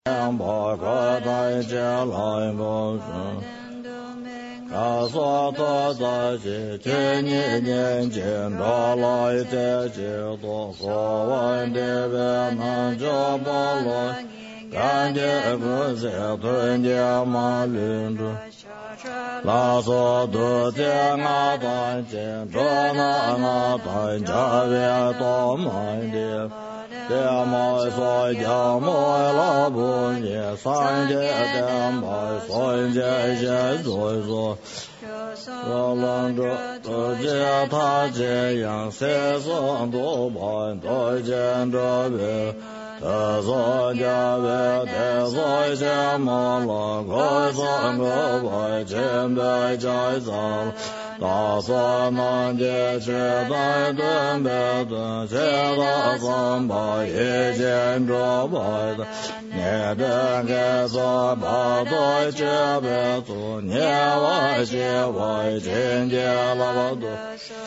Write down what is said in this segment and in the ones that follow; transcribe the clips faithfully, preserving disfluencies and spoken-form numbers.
两百个代价来不是。他说多在些千年年前找来这些多国外的别难就不来，感觉不是吞掉马轮子。拉索多见我单见着那我单家别多买的。这买所叫买了不也三节的买三节些所说，我让着这些他这样세상多半都见着别。特所家别特所些马了可三个百千百在造。大所难解决在顿别顿解大三百一见着百的念的给所把对解别做念外解外见解了不多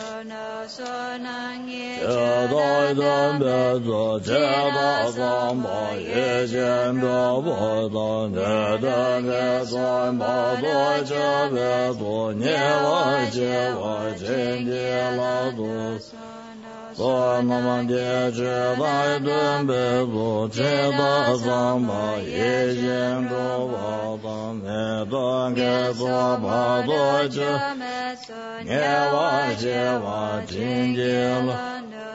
解对顿别做解大三百一见着百的念的给所把对解别做念外解我今天老多，我那么的只在准备做，接到三百一千多瓦的每段给做把多久，年万千万今天了。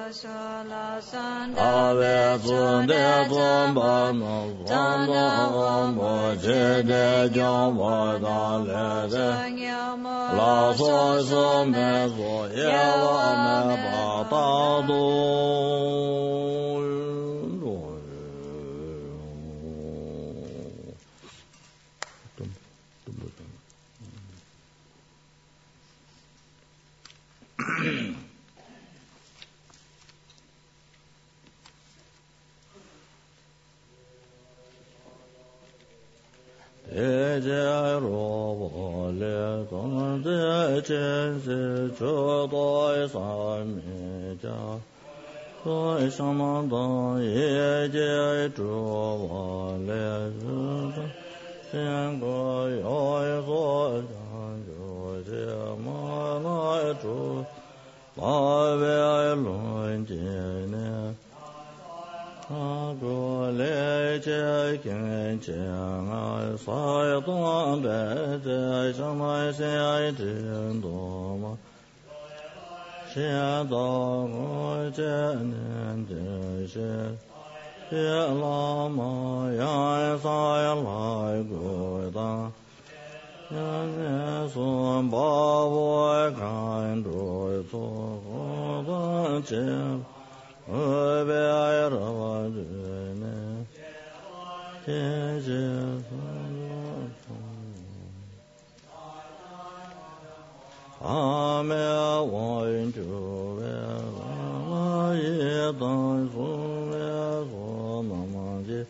阿维尊的尊巴那尊的我今天将我打来的，老所说没所也我没把大都。一切若我列当的真是这对三昧家，在什么当一切主我列是天国有所长就解马来主八位论经呢。阿哥来接见见俺塞东北在上来先听多吗？先到我这年这些别老嘛呀塞来过的，人家说把我看着做我的姐。我别爱了我这呢，天界风阿弥我因主为我一当主为我妈妈的，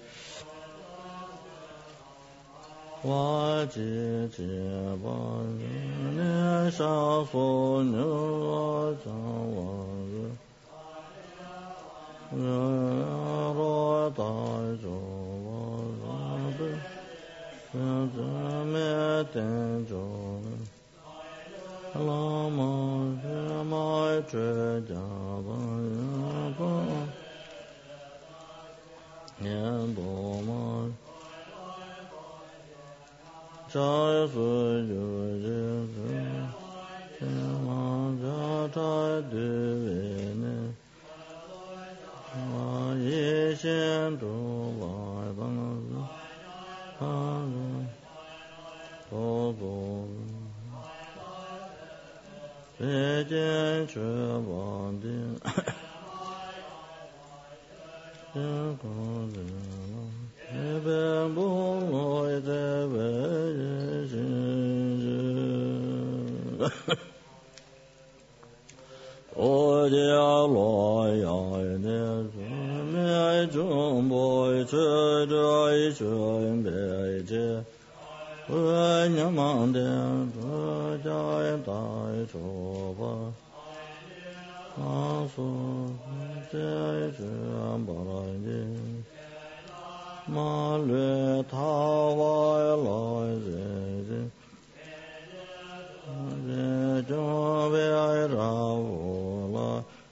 我姐姐把你上所牛上我。若大众我的，让这灭天众，拉玛这玛这家巴巴，念多玛，扎斯就这这，天玛扎扎的为呢。我一心主来当子，他人多多，别见却忘定，这个人这边不来这边是是。我家来呀呢，面中不吃这一群别介，我娘忙的这家大手吧，他说这一群不来的， ma lue tha vai lai je je je jo ve ai ra vo la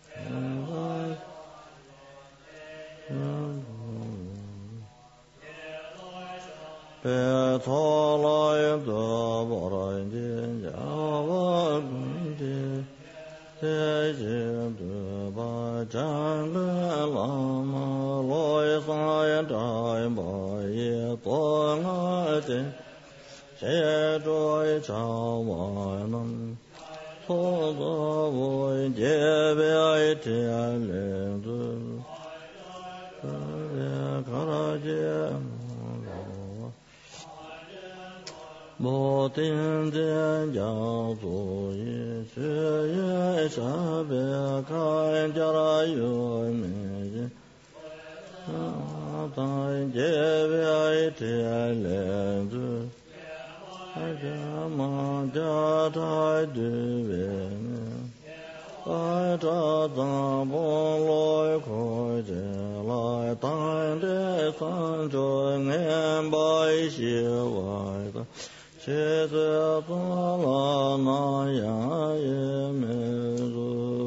pe tho lai da ba ra je ja va je te je de ba chan le la ma loi sa yan dai ba ye to nga je che doi chao wa nam tho da wo je be ai te le du ka ra je mo tin jian jiao zu yi xue ye sha be kai jia ra yu me ji ta je be ai te le zu ja ma ja ta du ve ne ai ta za bo loi ko je lai tai de san zhuan nian bai xie wai de che ze ta la na ya ye me zu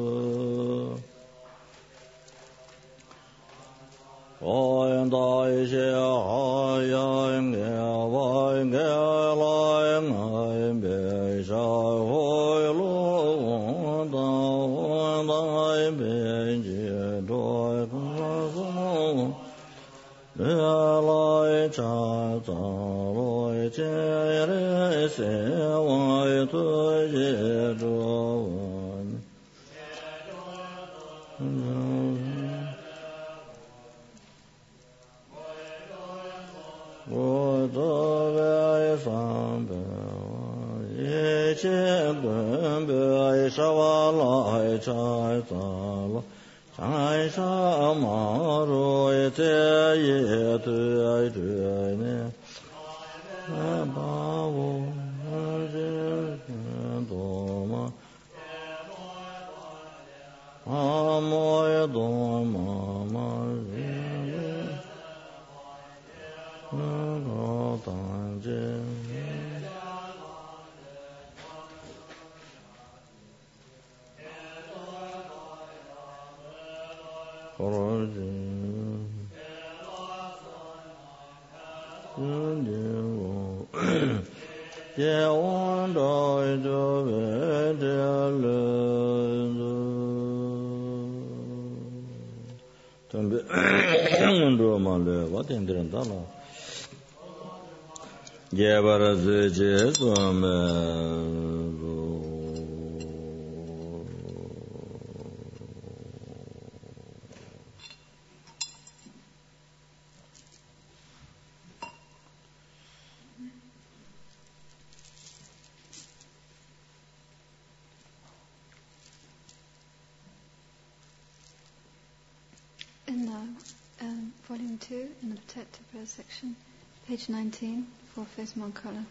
oi dai xie ha yang ge wai ge lai ngai be sha hoi lu da dai be ji doi ka su le lai cha za loi che re se wai tu ye zhuo wen wo de wei fan be ye che gun be sha wa lai cha za lo chai sha ma ru ye te ye tu ai tu ne ba wo je do ma a mo ye do ma ma je na go dan je Orji ye wan dai jo ve de le tambe ndo ma le wa den den da la ye bar ze je so me In now, um, volume two, in the protective prayer section, page nineteen, fourth Mon color.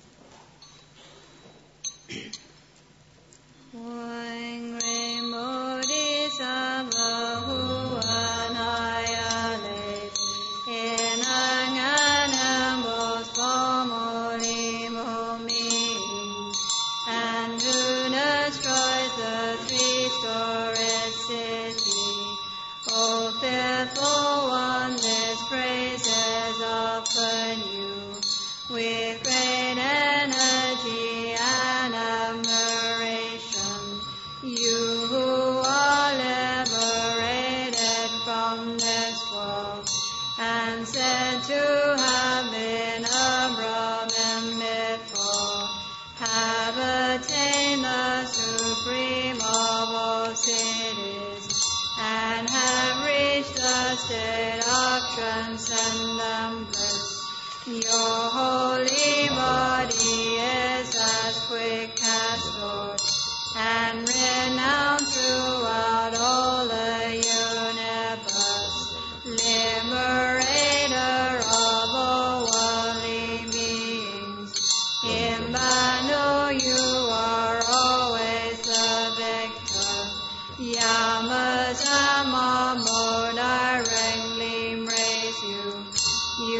Wang Rei Mo Di Sa Ba Hu An Hai A Le In Ang An Am Bo Spo Mo Li Mo Mi and who destroys the three-storied city. O fearful one, this praises often you with great energy and admiration. You who are liberated from this world and said to have been a Brahmin before, have attained the supreme of all cities and have reached the state of transcendent bliss. Your holy body is as quick as thought and renowned throughout all the universe, liberator of all worldly beings. In battle you are always the victor. Yama Sama Mo directly raise you.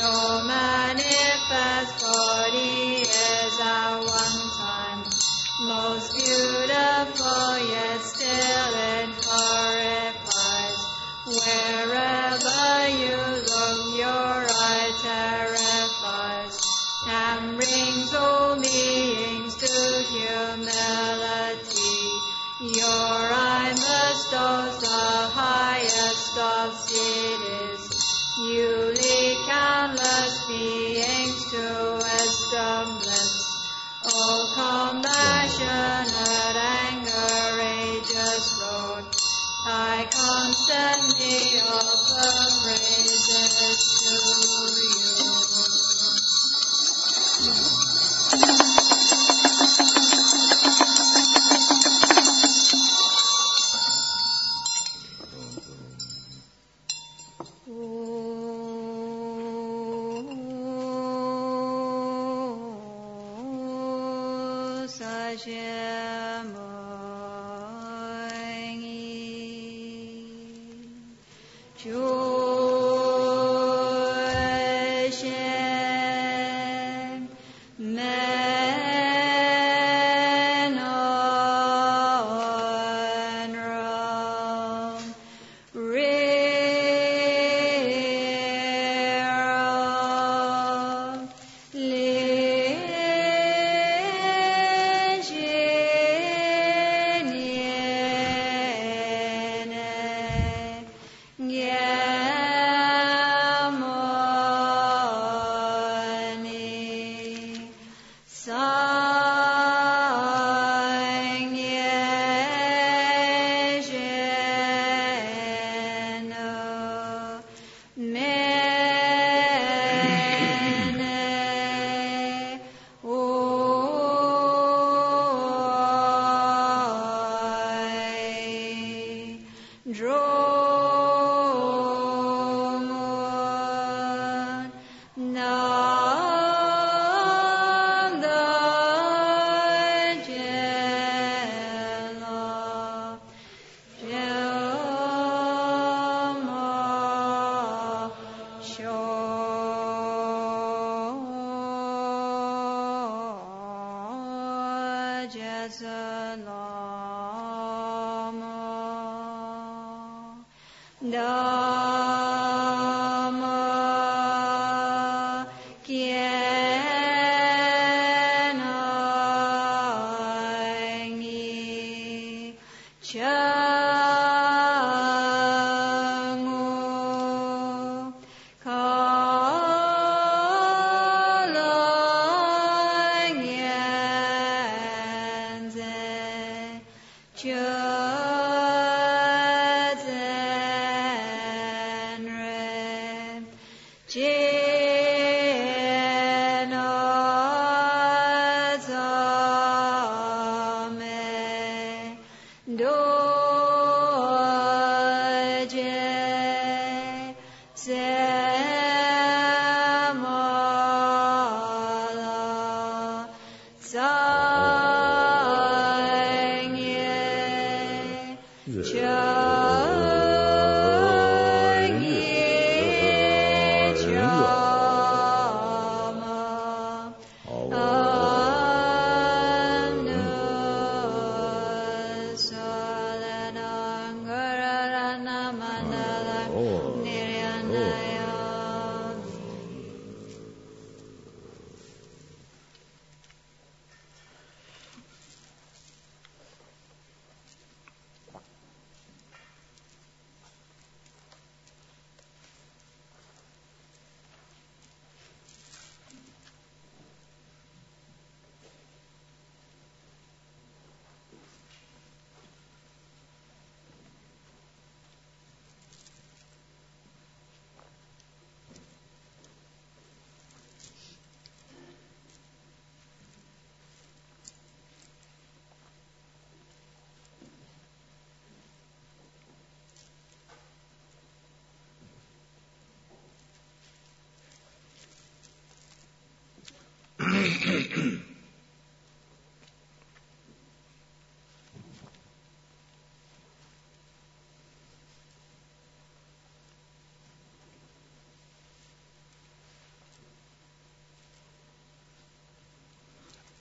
Your manifest body is at one time most beautiful, yet still it horrifies. Wherever you look, your eye terrifies, and brings all beings to humility. Your eye bestows the highest of cities. You lead countless beings to wisdom bliss. O compassionate and courageous Lord, I constantly offer praises to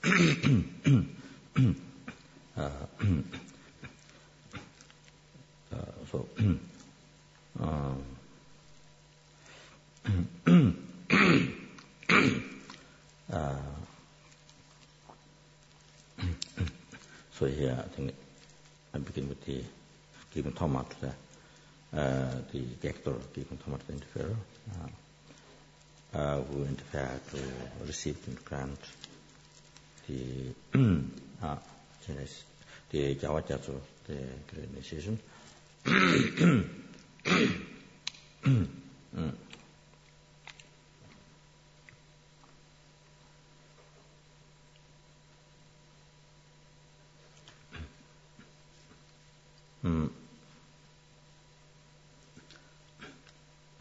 uh, uh, so um, uh, so here I think I begin with the giving Thomas to the uh, the Gector giving Thomas to the interferer uh, uh, who interfere to receive and grant the uh, the Java Jatsu, the initiation. mm. Mm. Uh,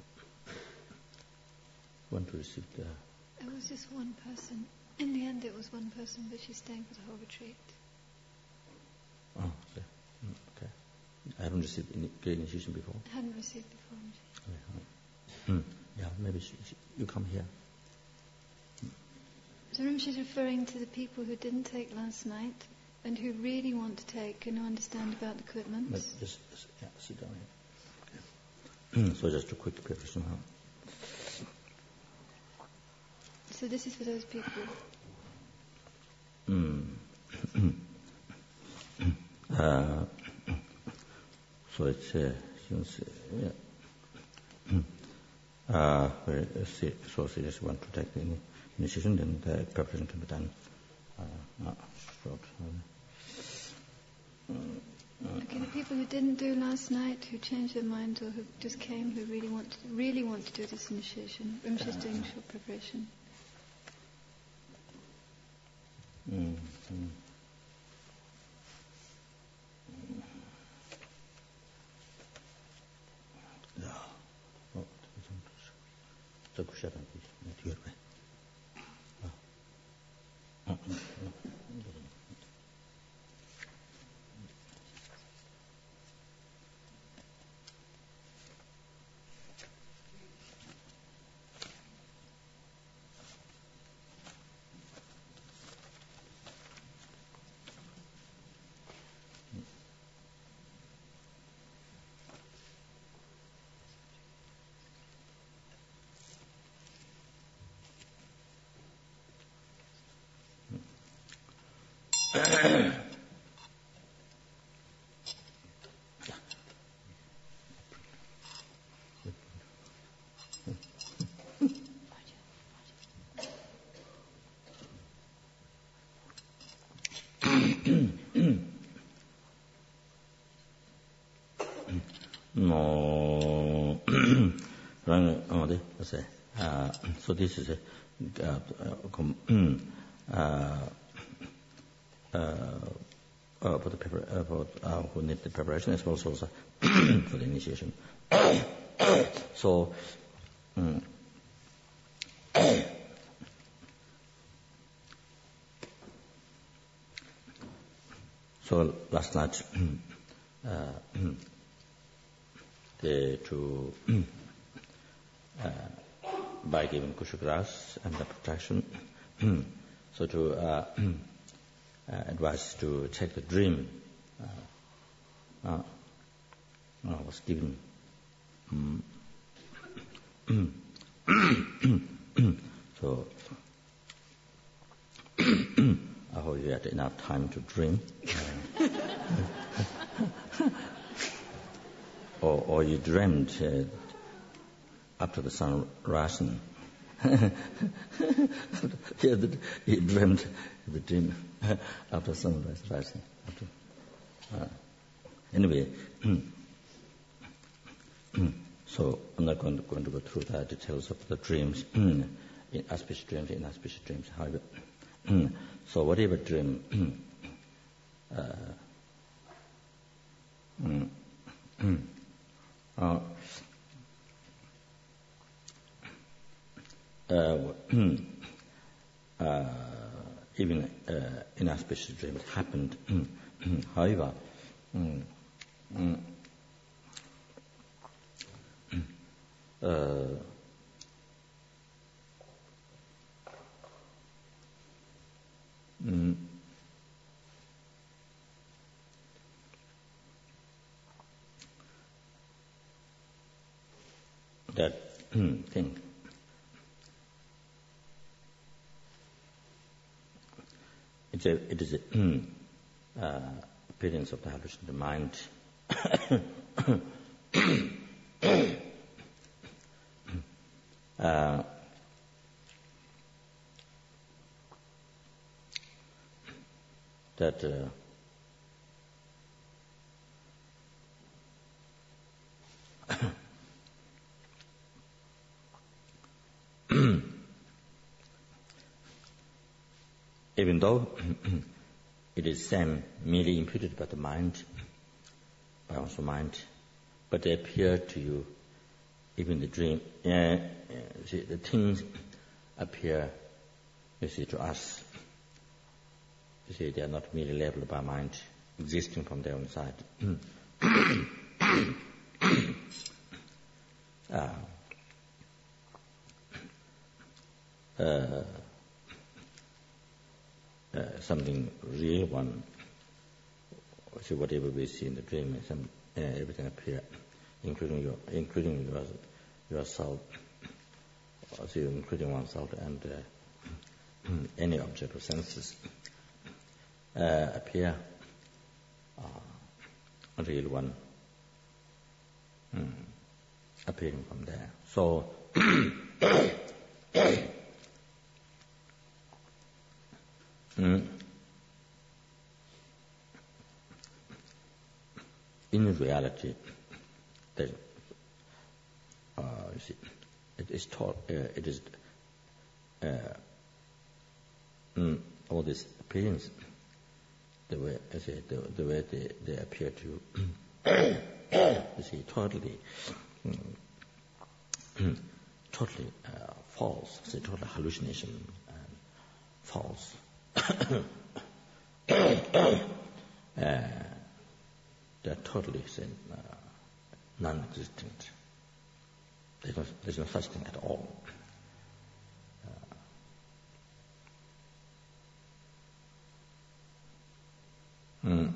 want to receive the... It was just one person. In the end it was one person, but she's staying for the whole retreat. Oh, okay. Mm, okay. I haven't received any great initiation before. I hadn't received before. Okay. Mm. Yeah, maybe she, she, you come here. Mm. So Rinpoche is referring to the people who didn't take last night and who really want to take and who understand about the equipment. Just, just yeah, sit down here. Okay. So just a quick preparation. Huh? So this is for those people. Mm. uh, so it's uh, since uh, yeah. uh, where so serious want to take the initiation, then the preparation can be done. Uh, uh, short. Uh, Okay, the people who didn't do last night, who changed their minds or who just came, who really want to, really want to do this initiation, Rinpoche is doing short preparation. Mm, mm. Ja. Oh, så kunne jeg da ikke høre det. Ja. No, oh, this is uh, so this is a uh, uh, uh, uh, for the paper, uh, for uh, who need the preparation as well as also for the initiation. So, um, so last night, uh, the to uh, by giving kusha grass and the protection, so to uh, uh, advise to take the dream uh, uh, uh, was given. Um, so I hope you had enough time to dream. Or, or you dreamed uh, after the sun rising. Yeah, the, you dreamed the dream after sunrise rising. After, uh, anyway, so I'm not going to, going to go through the details of the dreams, in auspicious dreams, inauspicious dreams. However, so whatever dream. Uh, mm, Uh, uh, uh, even uh, inauspicious dreams happened. However, um, um, uh, that thing. It's a, it is a uh, appearance of the hallucinated mind. uh, that uh, even though it is same merely imputed by the mind, by also mind, but they appear to you, even the dream, uh, uh, see, the things appear, you see, to us. You see, they are not merely labeled by mind, existing from their own side. uh, uh, Uh, something real one. See, whatever we see in the dream, some, uh, everything appear, including your, including your, yourself, see, including oneself and uh, any object of senses uh, appear, uh, a real one, mm, appearing from there. So. Mm. In reality, that, uh, you see, it is taught, uh, it is uh, mm, all this appearance, the way I say, the, the way they, they appear to you, you see, totally, mm, totally uh, false, say, total hallucination, and false. uh, they're totally uh, non-existent. There's no, there's no such thing at all. Uh, mm.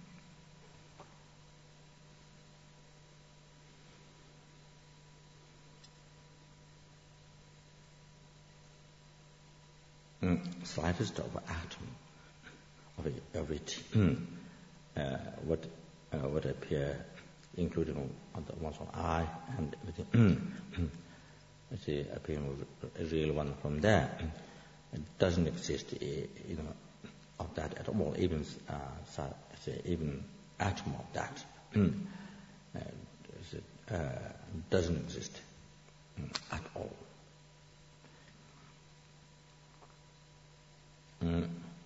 Mm. Slightest of an atom of, a, of it, mm. uh, what uh, what appear, including on, on the one's own eye and everything, mm. mm. see, appearing a real one from there. It doesn't exist, you know, of that at all. Even uh, say, even atom of that mm. uh, uh, doesn't exist mm, at all. Mm.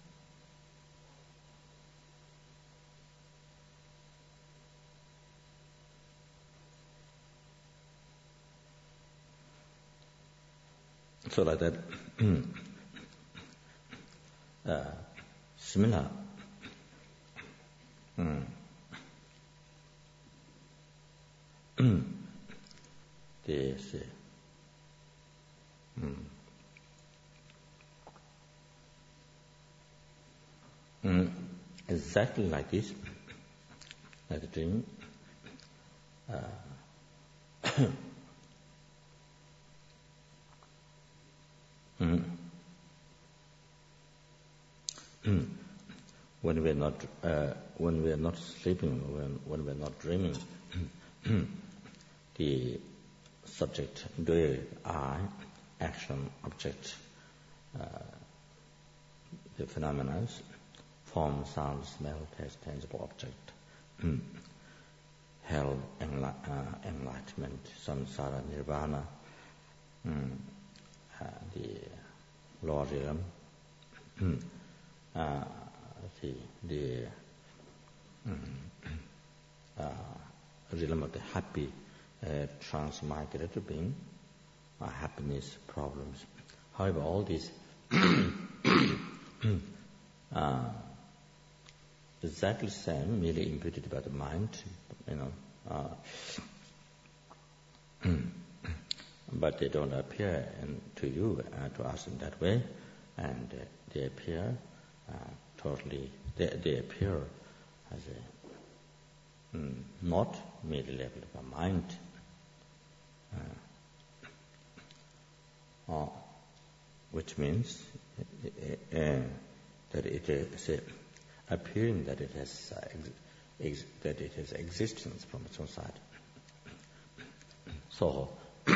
So like that, uh, similar. Mm. They say, mm. Mm. Exactly like this, like the dream. Uh, mm. Mm. When we're not, uh, when we're not sleeping, when when we're not dreaming, the subject, the eye, action, object, uh, the phenomena, form, sound, smell, taste, tangible object, hell, enli- uh, enlightenment, samsara, nirvana, mm, uh, the lower realm, mm, uh, the, the mm, uh, realm of the happy, uh, transmigrated being, uh, happiness, problems. However, all these uh, exactly the same, merely imputed by the mind, you know, uh, but they don't appear in, to you, uh, to us in that way, and uh, they appear uh, totally, they, they appear as a, mm, not merely labeled by mind, uh, uh, which means uh, uh, that it is uh, appearing that it has uh, ex- ex- that it has existence from its own side. So,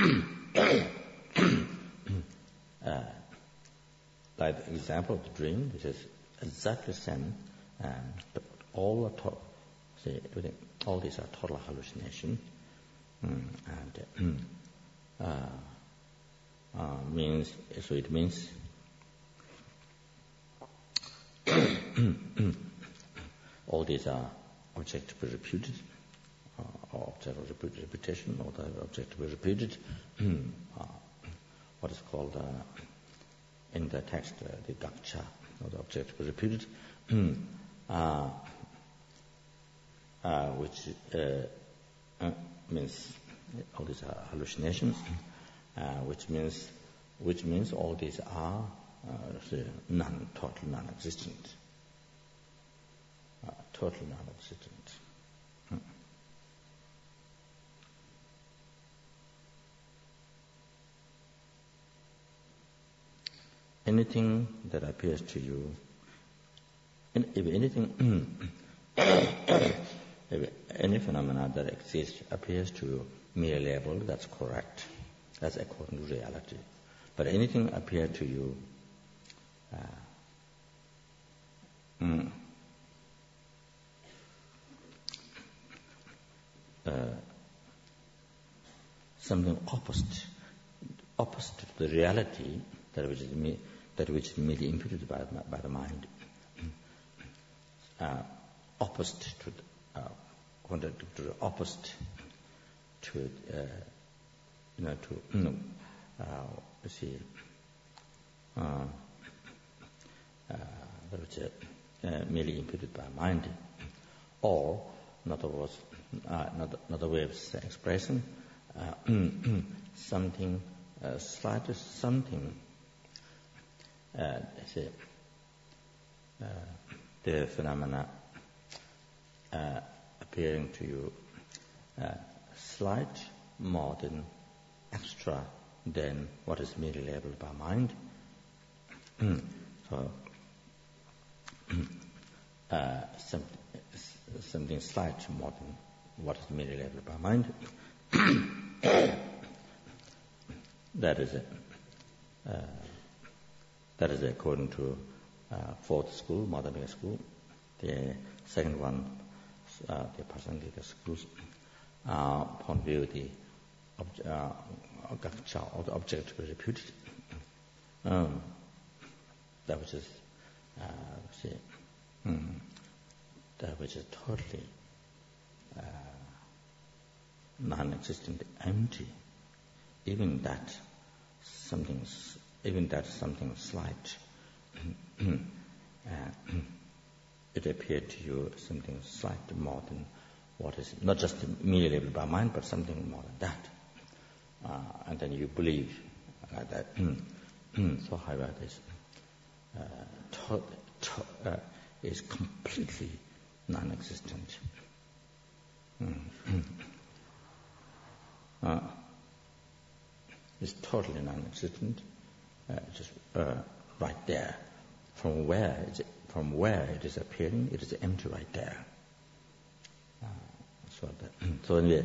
uh, like the example of the dream, it is exactly the same, um, but all are to- see, all these are total hallucination, mm, and uh, uh, means so it means all these are object to be repeated, uh, or object of repeat, repetition, or the object to be repeated. uh, what is called uh, in the text uh, the gaksha, or the object to be repeated, uh, uh, which uh, uh, means all these are hallucinations, uh, which means which means all these are uh, non total non-existent. Uh, total non-existent. Hmm. Anything that appears to you, if anything, if any phenomena that exists appears to you mere label, that's correct. That's according to reality. But anything appear to you uh, mm, uh, something opposite, opposite to the reality, that which is me, that which is merely imputed by, by the mind, uh, opposite to, the, uh, contradictory, opposite to, uh, you know, to, you know, uh, let's see, uh, uh, that which is uh, merely imputed by mind, or, in other words, uh, another, another way of expressing, uh, something, uh, slightest something, uh, say, uh, the phenomena uh, appearing to you uh, slight more than extra than what is merely labeled by mind. So, uh, some, something slight more than what is merely labeled by mind. That is it. Uh, that is according to uh, fourth school, Madhyamika school. The second one, uh, the Prasangika schools, uh, upon view the ob- uh, gaksha, or the object to be reputed. Um, that which is, uh, see, mm, that which is totally uh, non-existent, empty. Even that something, even that something slight, uh, it appeared to you something slight more than what is not just merely labeled by mind, but something more than that. Uh, and then you believe like that. So, however, this uh, to, to, uh, is completely non-existent. uh, it's totally non-existent, uh, just uh, right there. From where, it's, from where it is appearing, it is empty right there. Uh, so, that, so anyway,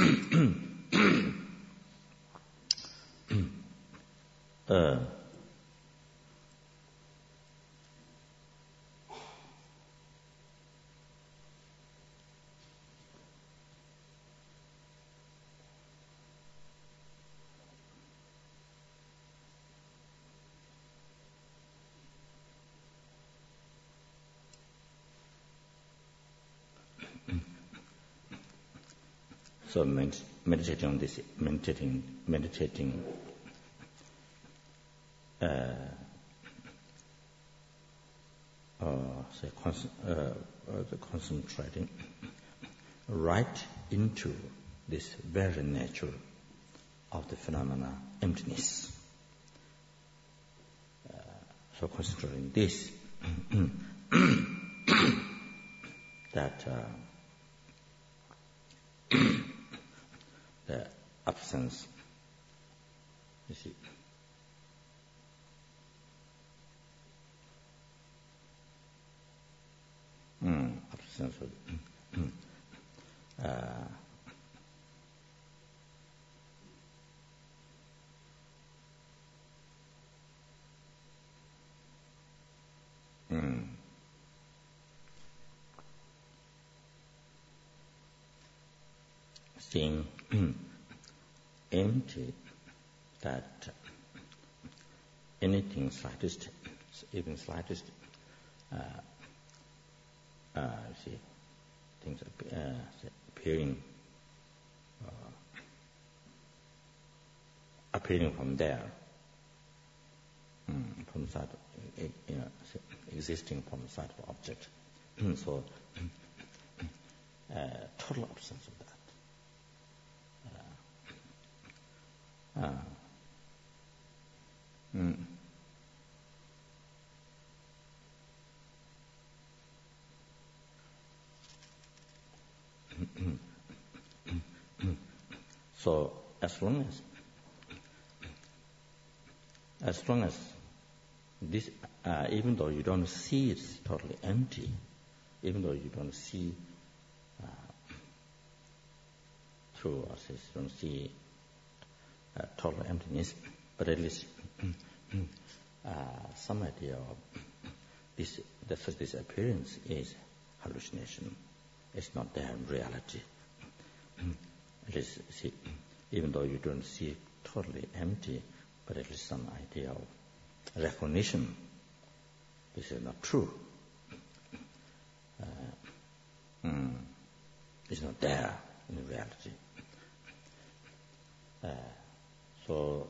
uh, so med- meditating on this, meditating, meditating, uh, uh, say, con- uh, uh, the concentrating right into this very nature of the phenomena, emptiness. Uh, so concentrating this, that uh, the absence, you see, absence of uh, mm, seeing empty, that anything slightest, even slightest, uh, uh, see, things uh, appearing, uh, appearing from there, mm, from side, you know, existing from the side of object. So, uh, total absence of that. Uh, mm. So as long as as long as this, uh, even though you don't see it's totally empty, even though you don't see uh, through us, you don't see uh, total emptiness, but at least uh, some idea of this, the first this appearance is hallucination. It's not there in reality. At least, see, even though you don't see it totally empty, but at least some idea of recognition. This is not true. Uh, mm, it's not there in reality. Uh, so,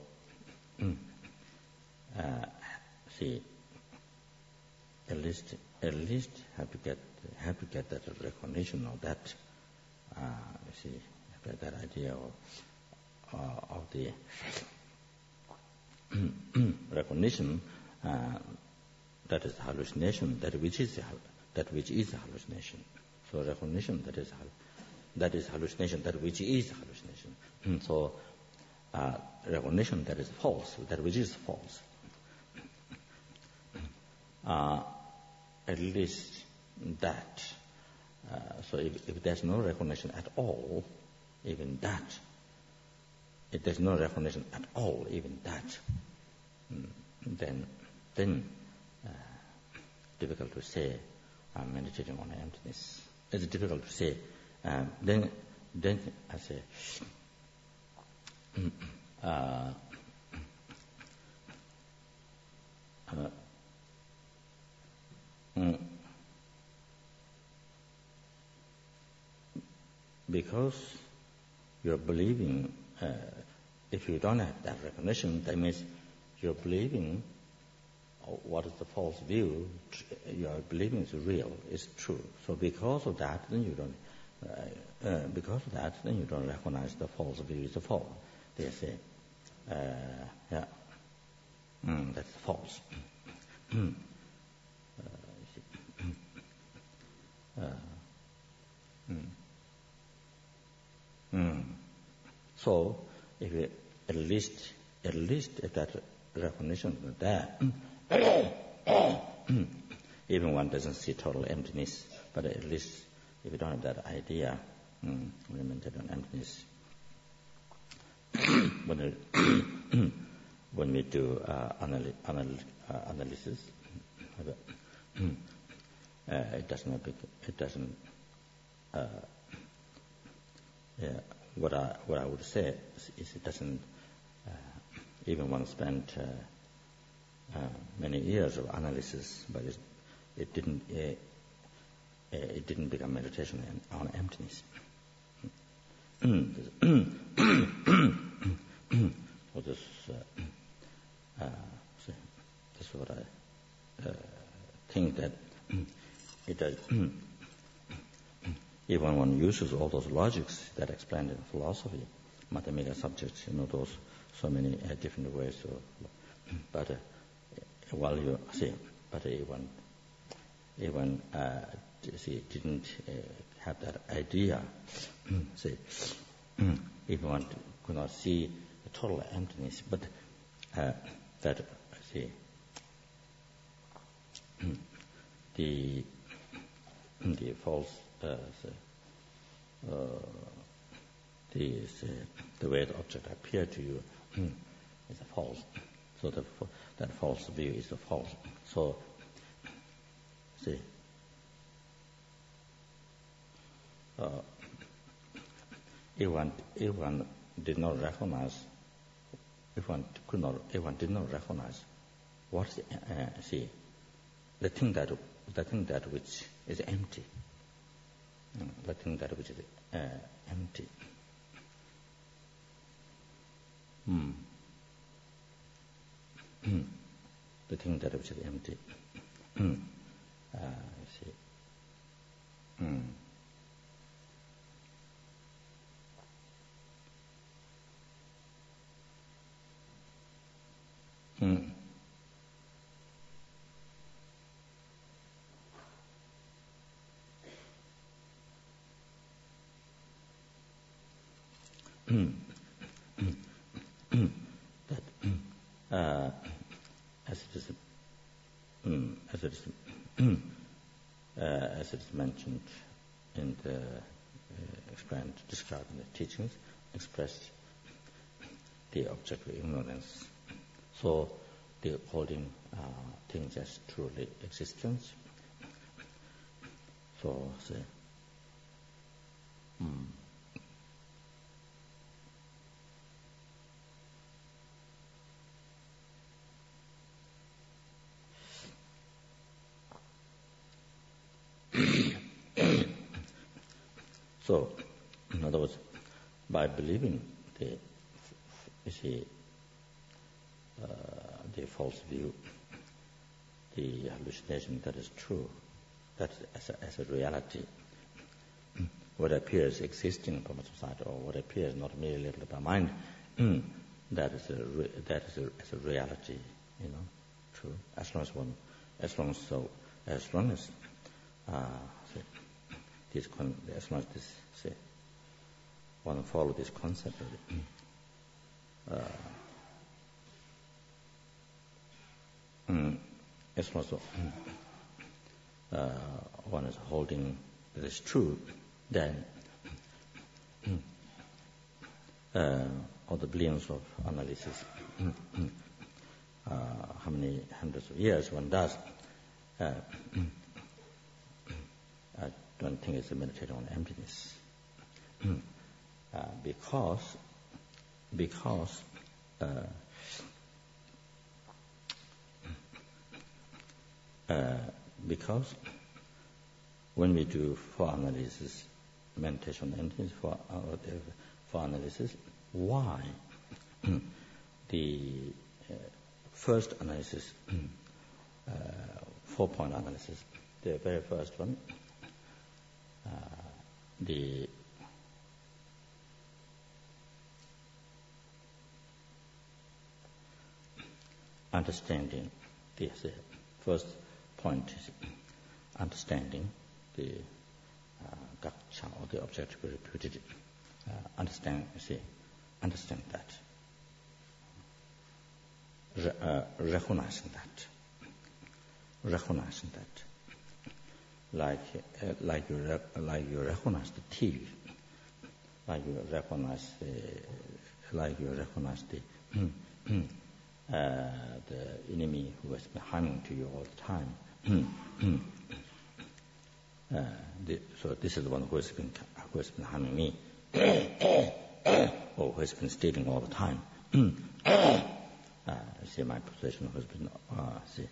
uh, see, at least, at least have to get have to get that recognition of that. Uh, you see, that, that idea of uh, of the recognition uh, that is hallucination, that which is that which is hallucination. So recognition that is that is hallucination, that which is hallucination. So uh, recognition that is false, that which is false. Uh, at least that. Uh, so if, if there's no recognition at all, even that, if there's no recognition at all, even that, then then uh, difficult to say I'm meditating on emptiness. It's difficult to say. Um, then then I say uh, uh, mm, because you're believing, uh, if you don't have that recognition, that means you're believing what is the false view, you're believing is real, is true. So because of that, then you don't, uh, uh, because of that, then you don't recognize the false view is false. They say, uh, yeah, mm, that's false. uh, uh, mm. Mm. So, if you, at least, at least if that recognition is there, even one doesn't see total emptiness, but at least if you don't have that idea, mm, we meditate on emptiness. when, we, when we do uh, analy- anal- uh, analysis, uh, it doesn't. It doesn't. Uh, Yeah, what I what I would say is it doesn't uh, even one spent uh, uh, many years of analysis, but it, it didn't uh, it didn't become meditation on emptiness. So this uh, uh, so this is what I uh, think that it does. Even one uses all those logics that are explained in philosophy, mathematical subjects, you know, those so many uh, different ways. So, but uh, while you see, but even even uh, see didn't uh, have that idea. See, even one could not see the total emptiness, but uh, that see the the false, uh, the, uh, the, the way the object appears to you is a false. So the, that false view is a false. So, see, uh, if one, if one did not recognize, if one could not, if one did not recognize what, uh, see, the thing that, the thing that which is empty, the thing that which is uh, empty. Mm. Mm. The thing that which is empty. Mm. Uh, see. Mm. Mm. Mm. Mm. Mm. That, mm. Uh, as it is, mm, as it is, mm, uh, as it is mentioned in the uh, explained, described in the teachings, expressed the objective ignorance. So, the holding uh, things as truly existence. So, say, mm, so, in other words, by believing the, you see, uh, the false view, the hallucination that is true, that as a, as a reality, what appears existing in Brahma society, or what appears not merely little by mind, that is a re, that is a, as a reality, you know, true. As long as one, as long as so, as long as uh, say, this con, as long as this say, one follow this concept of it, uh, mm, as long as uh, one is holding that is true, then uh, all the billions of analysis, uh, how many hundreds of years one does, uh, I don't think it's a meditation on emptiness. uh, because, because uh, uh, because when we do for analysis, meditation on emptiness for, uh, for analysis, why the uh, first analysis, uh, four-point analysis, the very first one, uh, the understanding, the, the first point is understanding the uh, gacha, or the object to be reputed, uh, understand, see, understand that, Re, uh, recognizing that, recognizing that, like uh, like you rec- like you recognize the thief, like you recognize the, like you recognize the uh, the enemy who has been harming to you all the time. uh, the, so this is the one who has been who has been harming me, or who has been stealing all the time. uh, see, my possession has been uh, see.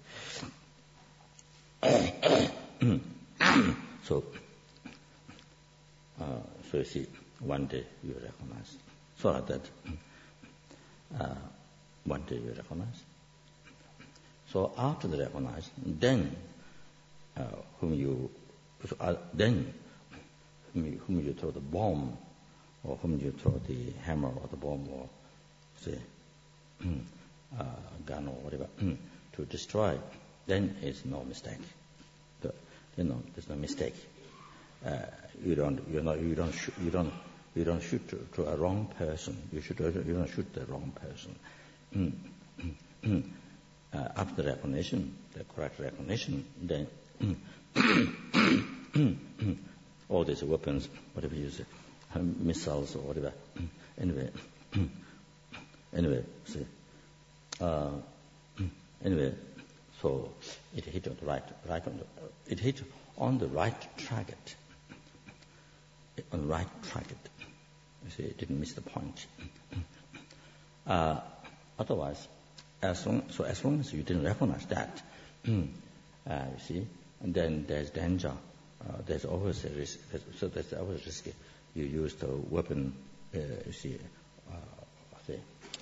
So, uh, so you see, one day you recognize. So like that, uh, one day you recognize. So after the recognize, then uh, whom you, so, uh, then whom you, whom you throw the bomb, or whom you throw the hammer or the bomb, or say, uh, gun or whatever, to destroy, then it's no mistake. The, you know, there's no mistake. Uh, you don't, you know, you don't, sh- you don't, you don't shoot to, to a wrong person. You shoot, you don't shoot the wrong person. Mm. Mm. Uh, after recognition, the correct recognition, then all these weapons, whatever you use, missiles or whatever. Anyway, anyway, see, uh, anyway, so it hit on the right, right on the, it hit on the right target, on the right target. You see, it didn't miss the point. Uh, otherwise, as long, so as long as you didn't recognize that, uh, you see, and then there's danger. Uh, there's always a risk. So there's always risk. You use the weapon. Uh, you see, uh, see,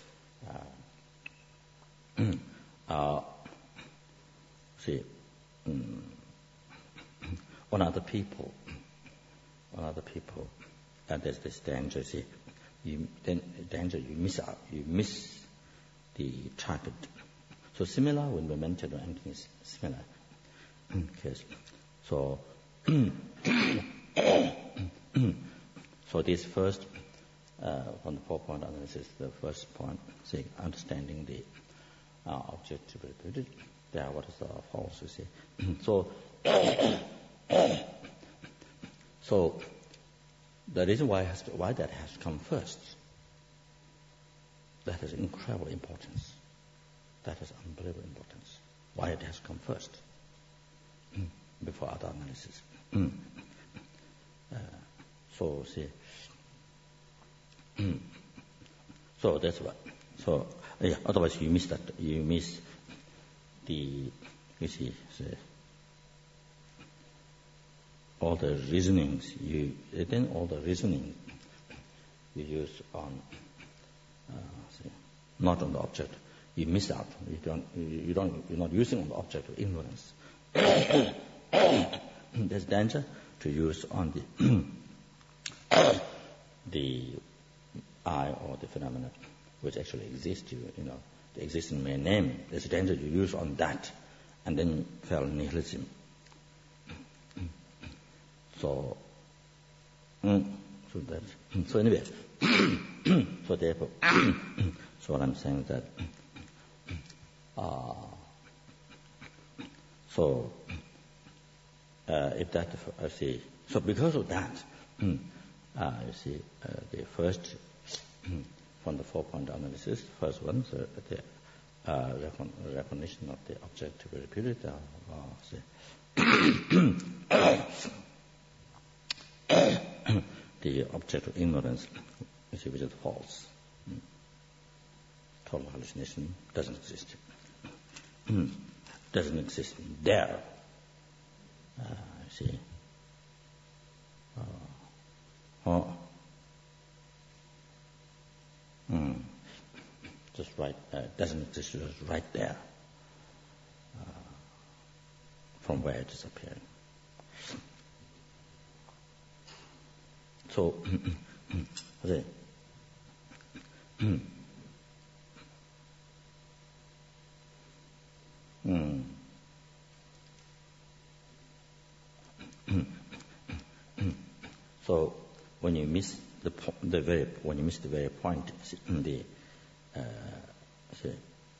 uh, uh, see, um, on other people, on other people, and there's this danger. See, you then danger. You miss out. You miss the target. So similar when we mentioned anything is similar. Yes. So. So this first, uh, from the four-point analysis, the first point, see, understanding the uh, objective reputed. There, what is the false? You see. So, so the reason why has to, why that has to come first, that has incredible importance. That has unbelievable importance. Why it has come first before other analysis. Mm. Uh, so see, mm. so that's what. So yeah. Otherwise, you miss that. You miss the. You see, see all the reasonings. You then all the reasoning you use on. Uh, see, not on the object. You miss out. You don't. You, you don't. You're not using on the object of ignorance. There's danger to use on the the I or the phenomena which actually exist. You, you know, the existing mere name. There's a danger you use on that, and then fell nihilism. So, mm, so that. So anyway, so therefore, so what I'm saying is that. Uh, so. Uh, if that, uh, see, so because of that, mm, uh, you see, uh, the first, mm, from the four-point analysis, first one, so the uh, recon- recognition of the objective reputed, uh, uh, see, the object of ignorance, you see, which is false. Mm. Total hallucination doesn't exist. Mm. Doesn't exist there. Uh, see, uh, oh, mm, just right, uh, doesn't exist, just right there, uh, from where it is appearing. So, okay. mm. So when you miss the po- the very when you miss the very point, the uh, say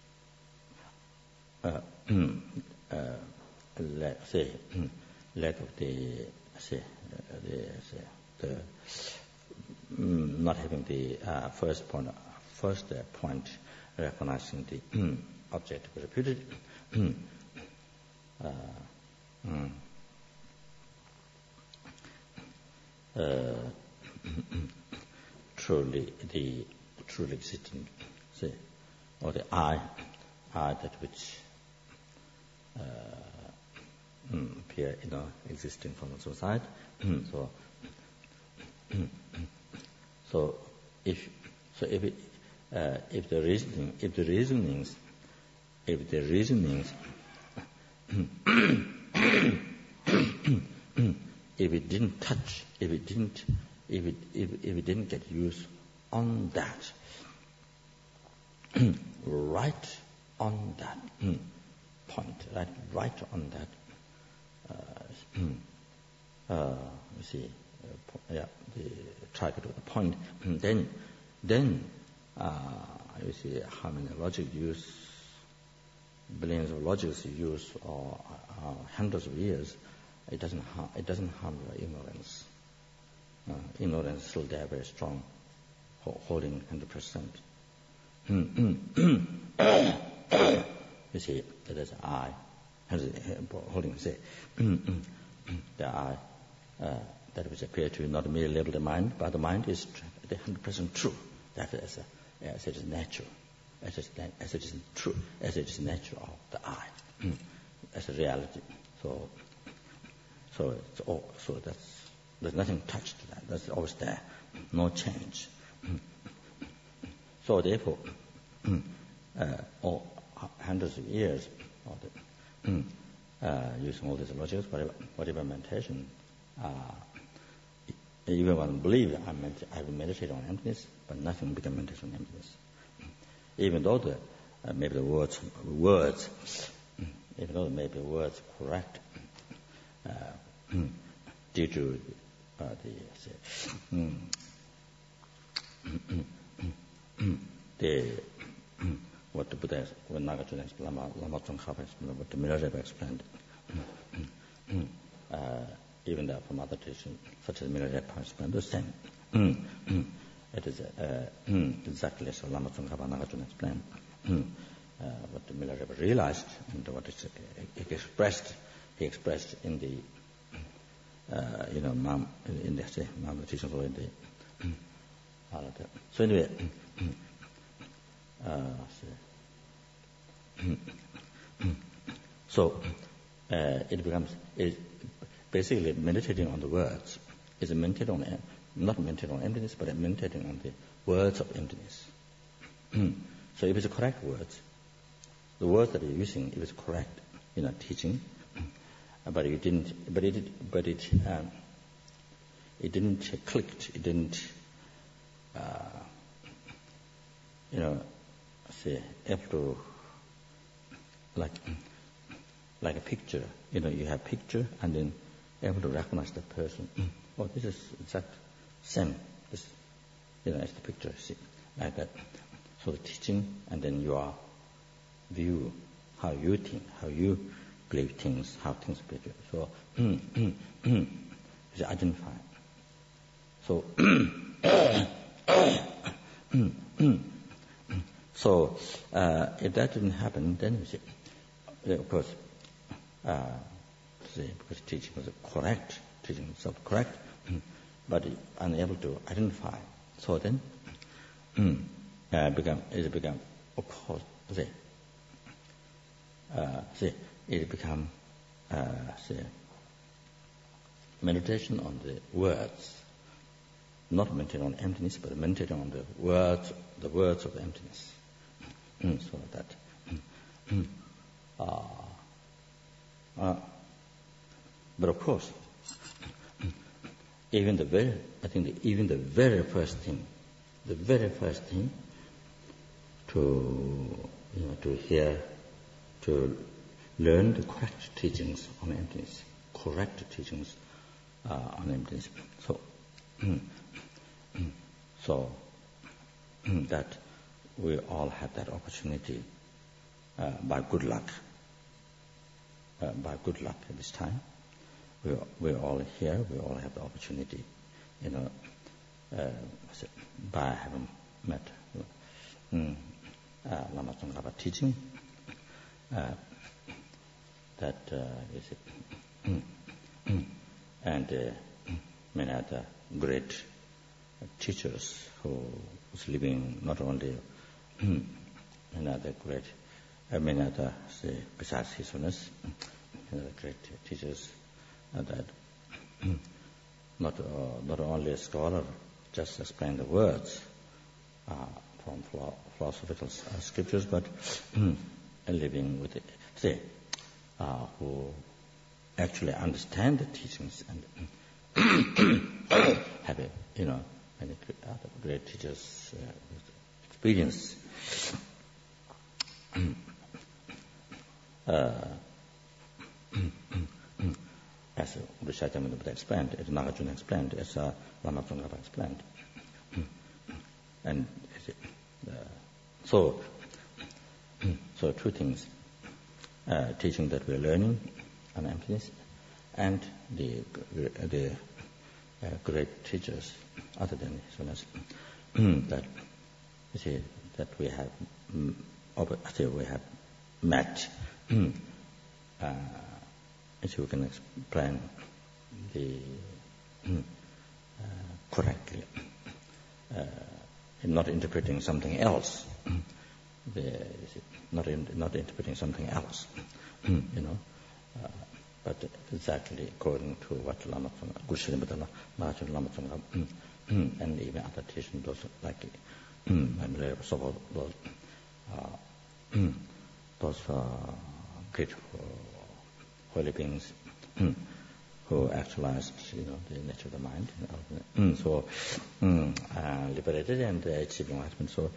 uh, uh, let say lack of the say uh, the say the mm, not having the uh, first point first uh, point recognizing the mm, object reputed. uh, mm, Uh, truly the truly existing, say, or the I, I that which uh, mm, appear, you know, existing from the side. so, so if so if it, uh, if the reasoning if the reasonings if the reasonings if it didn't touch, if it didn't, if it if, if it didn't get used on that, right on that point, right, right on that, uh, uh, you see, uh, yeah, the try to do the point. then, then, uh, you see how many logic use, billions of logics use, or uh, hundreds of years. it doesn't harm, it doesn't harm your ignorance. Uh, ignorance is still there, very strong, holding one hundred percent. You see, it is I, holding, say, the I, uh, that which appears to you, not merely labeled the mind, but the mind is one hundred percent true. That is, a, as it is natural, as it is, as it is true, as it is natural of the I, as a reality. So, so it's all, so that's, there's nothing touched to that. That's always there, no change. So therefore, uh, all hundreds of years of the, uh, using all these logics, whatever, whatever meditation, uh, even one believe I, med- I will meditate on emptiness, but nothing becomes meditation on emptiness. Even though the uh, maybe the words words, even though maybe the words correct, uh, due to uh, the say, mm, the what the Buddha, when Nagarjuna explained, Lama, Lama Tsongkhapa explained, what the Milarepa explained, uh, even that from other traditions, such as Milarepa explained, the same. It is uh, exactly as Lama Tsongkhapa Nagarjuna explained. Uh, what the Milarepa realized and what is uh, he expressed, he expressed in the uh, you know, Mam, in the say, Mam teachings or in the uh, so anyway. Uh, so uh, it becomes it, basically meditating on the words is meditating on not meditating on emptiness, but meditating on the words of emptiness. So if it's correct words, the words that you're using, if it's correct, you know, teaching, but it didn't, but it, but it, um, it didn't click, it didn't, uh, you know. Say, able to, like, like a picture, you know, you have picture and then able to recognize the person. Oh, this is exact same, this, you know, as the picture, see, like that. So the teaching and then your view, how you think, how you believe things, how things appear to you. So, is identified. So, So, uh, if that didn't happen, then you see, of course, uh, see, because teaching was correct, teaching itself correct, but unable to identify. So then, uh, become it become, of course, see, uh, see, it become, uh, see, meditation on the words, not meditating on emptiness, but meditating on the words, the words of emptiness. Mm, so that, mm, uh, uh, but of course, even the very, I think the, even the very first thing, the very first thing to, you know, to hear, to learn the correct teachings on emptiness, correct teachings uh, on emptiness. So, mm, mm, so mm, that. We all had that opportunity uh, by good luck. Uh, by good luck at this time, we we're all here. We all have the opportunity, you know, uh, by having met um, uh, Lama Tsongkhapa teaching. Uh, that uh, is it, mm, mm, and uh, many other great teachers who was living not only. Another great, I mean, other, say, besides His Holiness, another great teachers, uh, that not uh, not only a scholar just explain the words uh, from philo- philosophical uh, scriptures, but living with it, say, uh, who actually understand the teachings and have a, you know, many other great teachers uh, experience. Uh, as Rishatamana Buddha explained, as Nagarjuna explained, as uh, Lama Tsongkhapa explained. And uh, so, so two things, uh, teaching that we're learning on emptiness, and the the uh, great teachers other than Sunas, that you see that we have um, we have met. uh, as you can explain the uh, correctly, uh, not interpreting something else. the, not in, not interpreting something else, you know. Uh, but exactly according to what Lama Tsonga, Lama Tsonga, and even other teachings, those like and so those uh, those uh, great uh, holy beings who actualized, you know, the nature of the mind, you know, so um, uh, liberated and uh, achieved enlightenment. So,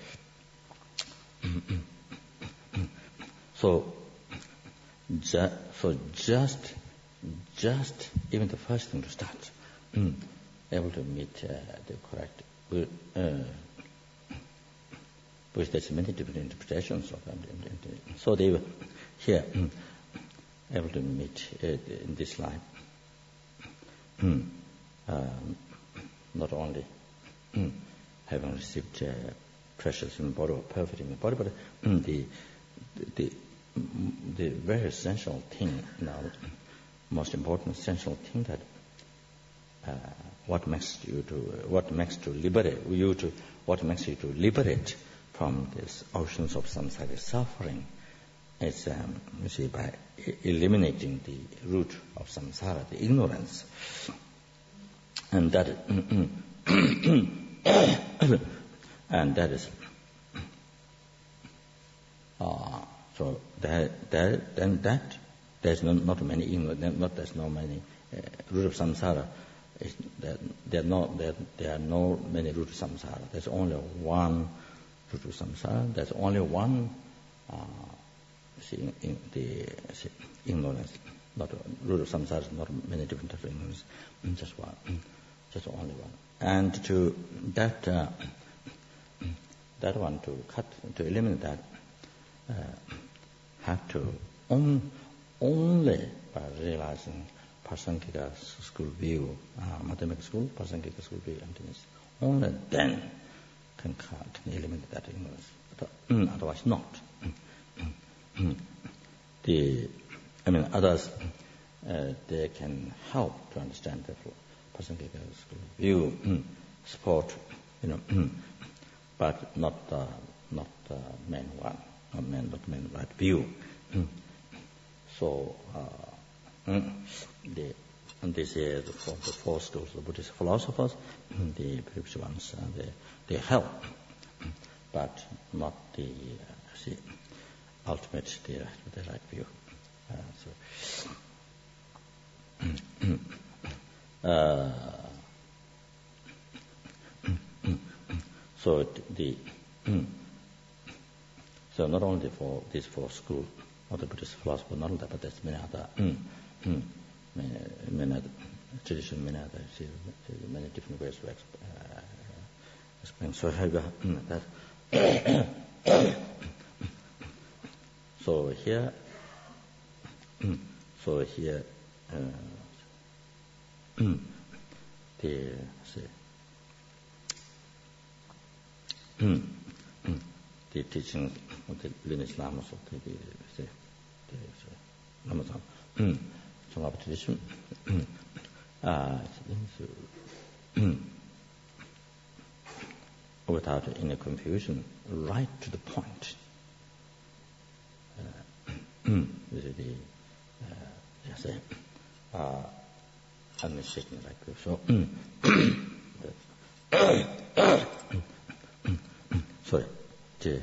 so, ju- so just, just even the first thing to start, mm, able to meet uh, the correct, uh, because there's many different interpretations of them. So they were here mm, able to meet uh, in this life. Mm, um, not only mm, having received uh, precious human body or perfect human body, but mm, the, the the very essential thing, you know, most important essential thing that uh, what makes you to what makes to liberate you to what makes you to liberate from these oceans of samsara suffering is um, you see by eliminating the root of samsara, the ignorance, and that and that is uh, so that that then that there's no, not many ignorance, not there's no many uh, root of samsara. Is that there are no there, there are no many root of samsara. There's only one root of samsara. There's only one. Uh, See, in the see, ignorance, not root of samsara, not many different types of ignorance, just one, just only one. And to that, uh, that one to cut, to eliminate that, uh, have to on, only by realizing Prasangika school view, uh, mathematical school, Prasangika school view emptiness. Only then can can eliminate that ignorance. But, otherwise, not. The, I mean, others, uh, they can help to understand the Prasangika school view, mm, support, you know, but not the not the main one, not main, not main right view. Mm. So, uh, mm, the and this is the four, the four schools of the Buddhist philosophers, mm, the previous ones, uh, they they help, but not the uh, see. ultimate the, the right view. Uh, so, uh, so the so not only for these four schools of the Buddhist philosophy, not only that, but there's many other many, many other traditions, many other see, many different ways to exp- uh, explain. So that. So here, so here, uh, the say, the teaching of the lineage lamas of the say, the lamas of Tsongkhapa tradition, uh, without any confusion, right to the point. This is the, uh, yes, uh, unmistakable like this. So, sorry. The,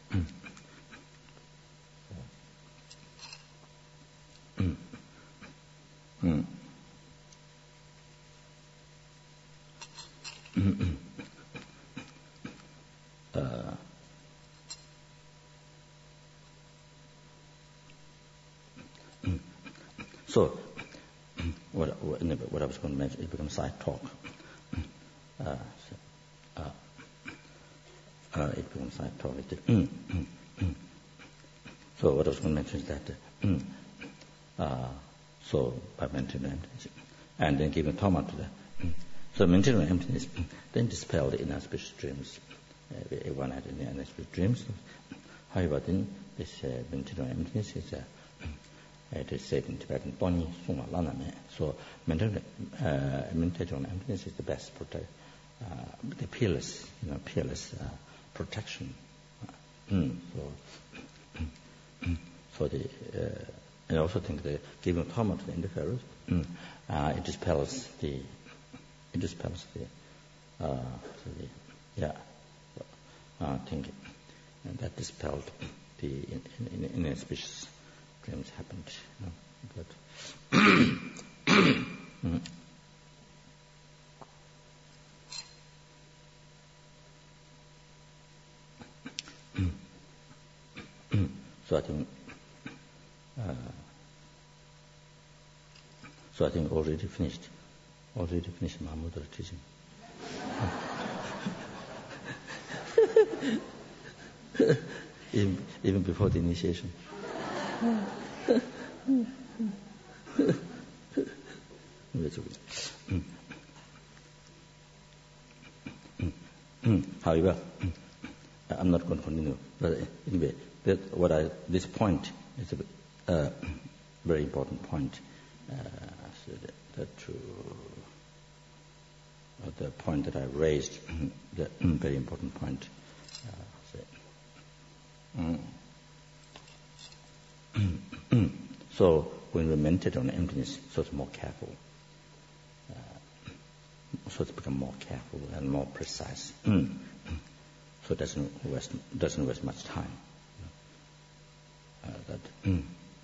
uh, So, what, what, what I was going to mention, it becomes side talk. Uh, so, uh, uh, it becomes side talk. It, mm, mm, mm. So, what I was going to mention is that, uh, uh, So by maintaining emptiness, and then giving Tama to the so maintaining emptiness, then dispel the inauspicious dreams. Uh, everyone had any inauspicious dreams. However, then this uh, maintaining emptiness is uh, it is said in Tibetan, Boni Suma Laname. So maintaining uh, maintaining emptiness is the best protect, uh, the peerless, you know, peerless uh, protection. Uh, mm, so, so the uh, I also think that giving Tama to the interferers, mm, uh, it dispels the, it dispels the, uh, the yeah, uh, thinking, and that dispelled the in, in, in, inauspicious dreams happened. You know, but mm. So I think. Uh, so I think already finished, already finished Mahamudra teaching. even, even before the initiation. However, I'm not going to continue. But anyway, that what I this point is a Uh, very important point. Uh, so that, that to, uh, the point that I raised, the very important point. Uh, so, mm. So when we meditate on emptiness, so it's more careful. Uh, so it's become more careful and more precise. So it doesn't waste doesn't waste much time. Uh, that. Mm.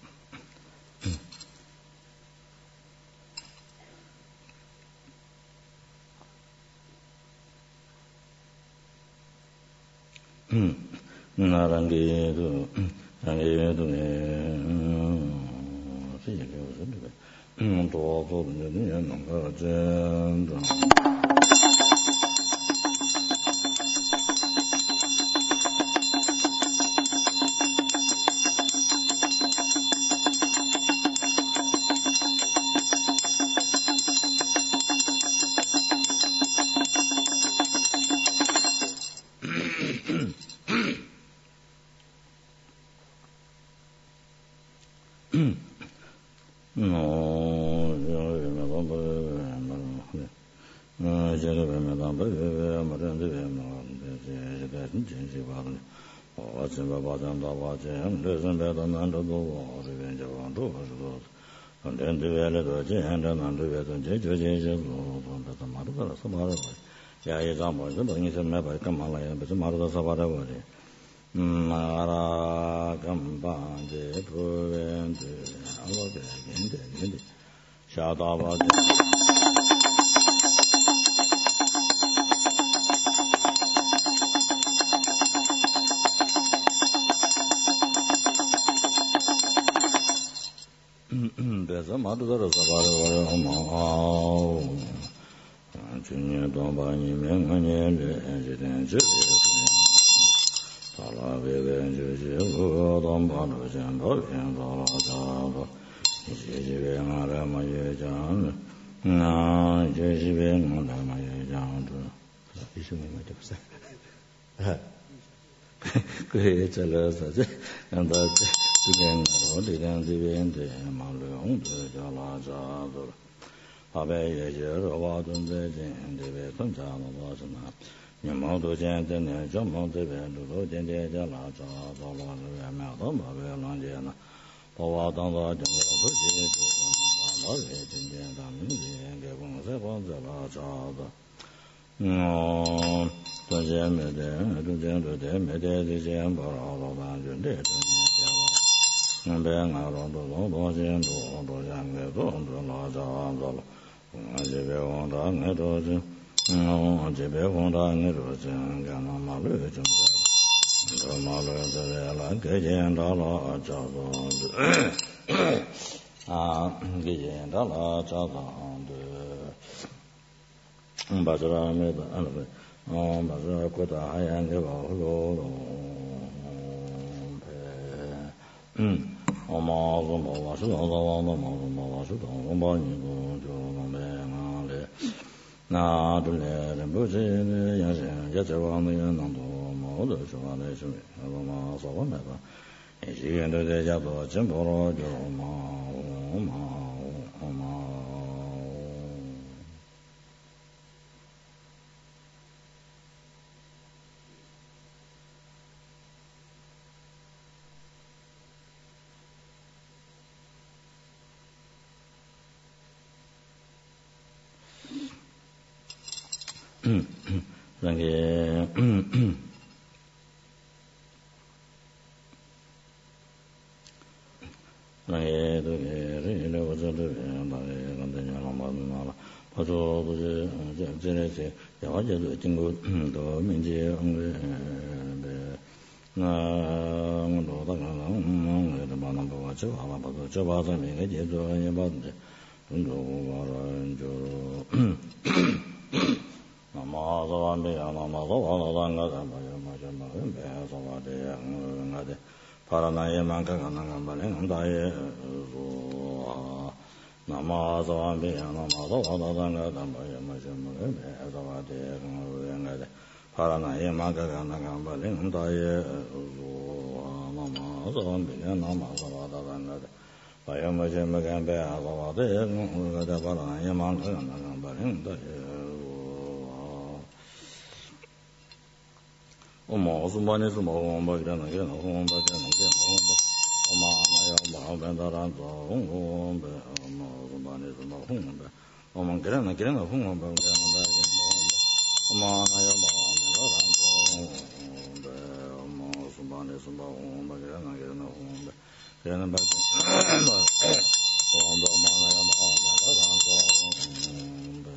나랑게도 나랑게도 시제게 음 도도는 뭔가 전 그래 잘라서 안다 그냥 어디든 되는데 말로 잘라자도 아베 예저로 와던 데인데 선자는 와서나 녀모도 전에 점모대로 된데 잘라자도 말로 마베 란제나 보와던도 정도 지도 말로 된데 담는 게 공사 본자라자도 어 도제메데 도제도데 메데데제 바라로반데 배나로도 로도젠도 도장게도 도나자도 아제베원다네도지 어 제베원다네도지 가나마르 좀자 도마르데라 게젠다라 자도 아 게젠다라 자도 바자라메도 안베 어 맞아 거다 하얀 게 바로 음 ma zo ma wa shi dong za wang de ma zo ma wa shi dong gong ba ni gong jiu gong bei ngang le na zhu le ren bu zhi ne yang xian ye zhe wang de yan nang du ma de shu wa de shi mi ba ma sa wa me ba ye xi yan de de jia de jin bo ro jiu ma wu ma wu ma rằng cái này tôi cái nếu có cho tôi bảo con tên nhà làm bao nhiêu là bao nhiêu tôi chỉ chỉ này chỉ giáo cho tôi chính của tôi mình chỉ ông cái về na ông đồ đó là ông người ta bảo nó bảo chứ bảo bảo tôi chứ bảo tôi mình cái gì tôi như bảo tôi chúng tôi bảo rồi cho Nama Zavan Bia Nama Zavan Zanga Zamba Yama Jama Bia Zavade Ngade Paranaya Manka Gananga Baling Daye Zua Nama Zavan Bia Nama Zavan Zanga Zamba Yama Jama Bia Zavade Ngade Paranaya Manka Gananga Baling Daye Zua Nama Zavan Bia Nama Zavan Zanga Bayama Jama Bia Zavade Ngade Paranaya Manka Gananga Baling Daye Oma Osumani Suma Homba Gana Gana Homba Gana Gana Homba Oma Anaya Oma Bendaranza Homba Oma Osumani Suma Homba Oma Gana Gana Homba Gana Gana Homba Oma Anaya Oma Bendaranza Homba Oma Osumani Suma Homba Gana Gana Homba Gana Gana Homba Oma Anaya Oma Bendaranza Homba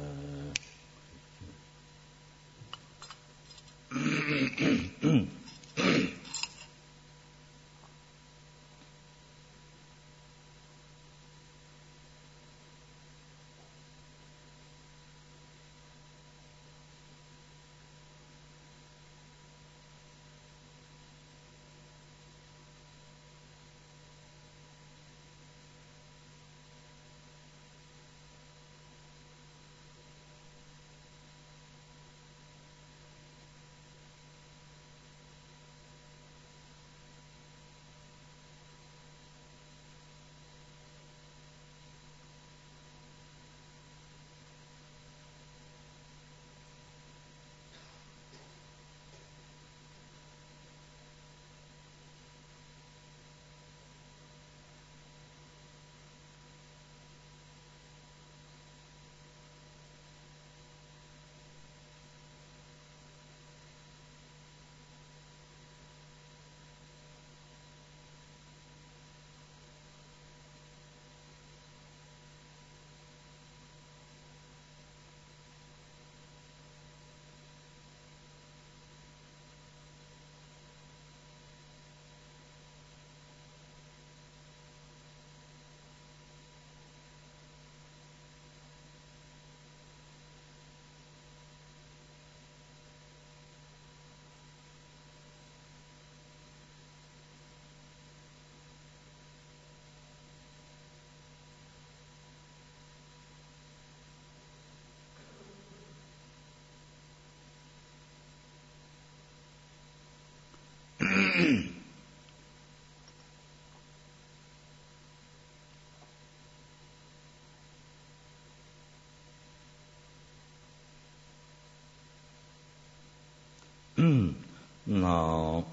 Now,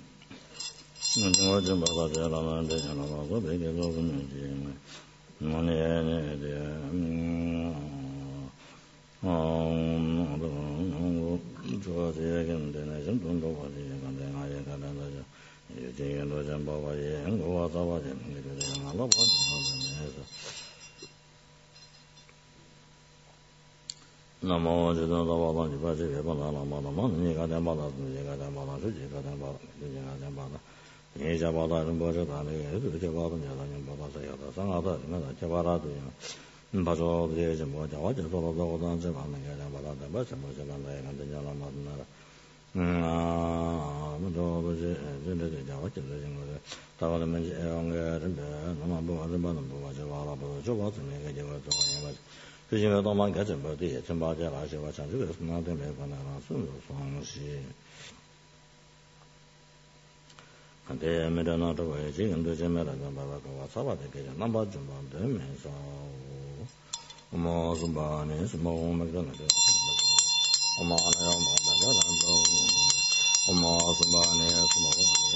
Georgia Baba Jala, the Jala, the big government, money, um, Georgia again, the nation, don't know what they can then I can. You take a lot of Baba and go out of it, and I love what Namo Jidon Baba, the Baji, Bala, Mama, Nika, Bala, Nika, Bala, Nika, Bala, Nika, Bala. Asia Bala and Bojana, the Javan, Bala, some other, Javara, Bajo, the Asian Boja, what is all of those on Javan, Bala, the Bajan, and the Yalamadana. 진짜 자와 진짜 거 다가면 영가 좀 너무 뭐 좀 받는 거 가지고 알아보고 저 같은 게 제가 좀 해봐. 그중에 또 많이 가져 버디 좀 봐야 라시와 참 그래서 나한테 매번에 나서 소상시 근데 메라나도 왜 지금도 제메라가 바바가 와서바데 게 넘버 좀 되면서 뭐 좀바네 뭐 먹는 거 엄마 하나요 뭐 나도 엄마 좀바네 뭐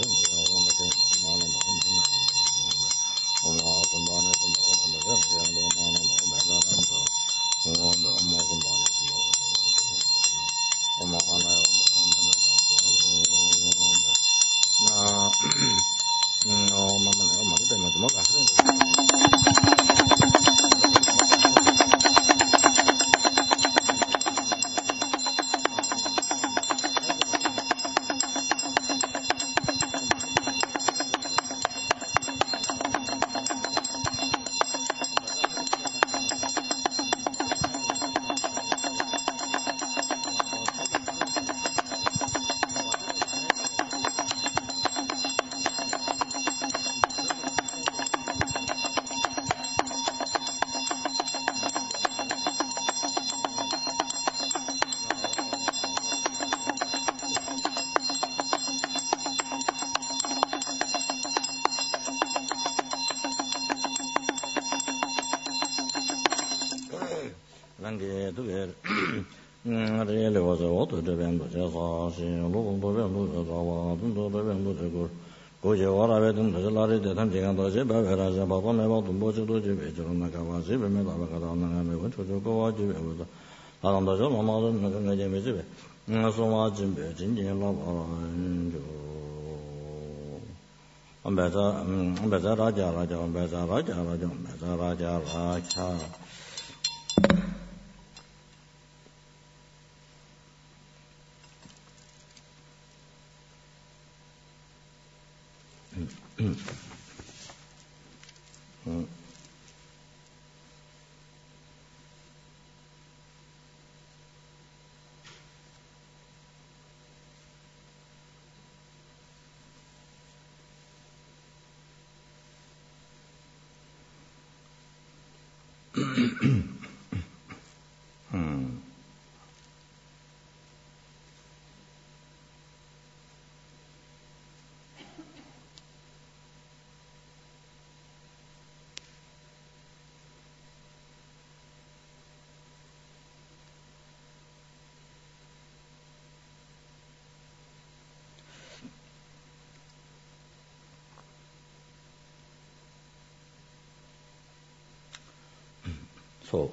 So,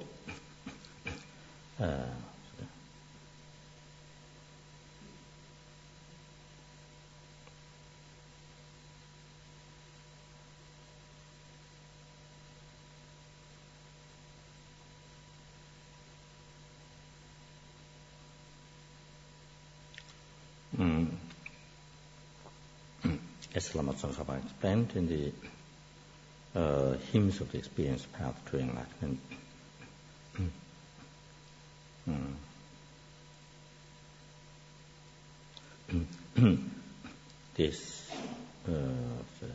uh, mm, as Lama Tsongkhapa explained in the uh, hymns of the experience path to enlightenment, mm. this uh, the,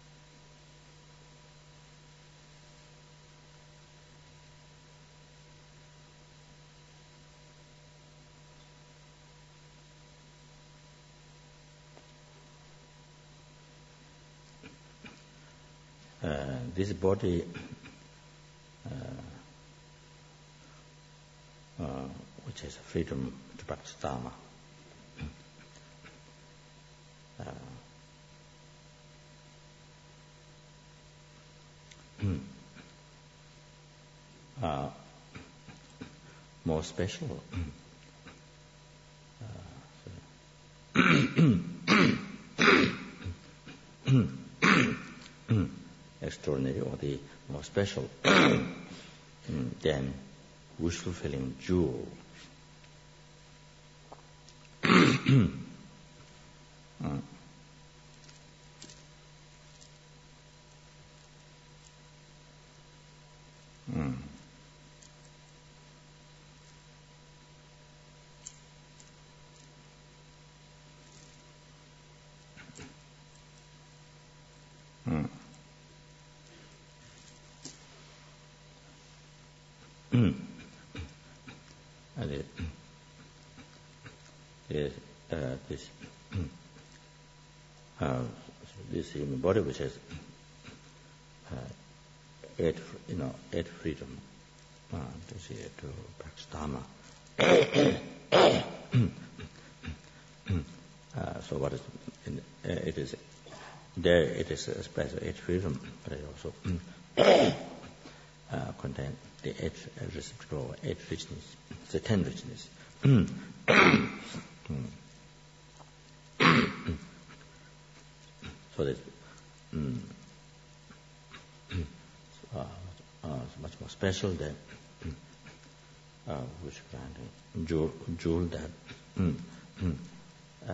uh, this body uh, uh, which has freedom to practice Dharma. Uh, uh, more special, uh, extraordinary, or the more special than wish-fulfilling jewel. mm. Mm. and it, it, uh, this uh, this human body which has uh, eight, you know, eight freedom uh, to see to practice Dharma. uh, so what is in, uh, it is there? It is expressed eight freedom, but it also uh, contains the eight reciprocal, eight richness, the ten richness. So that mm, uh, uh, much more special than uh, which kind jewel, jewel that mm, mm, uh,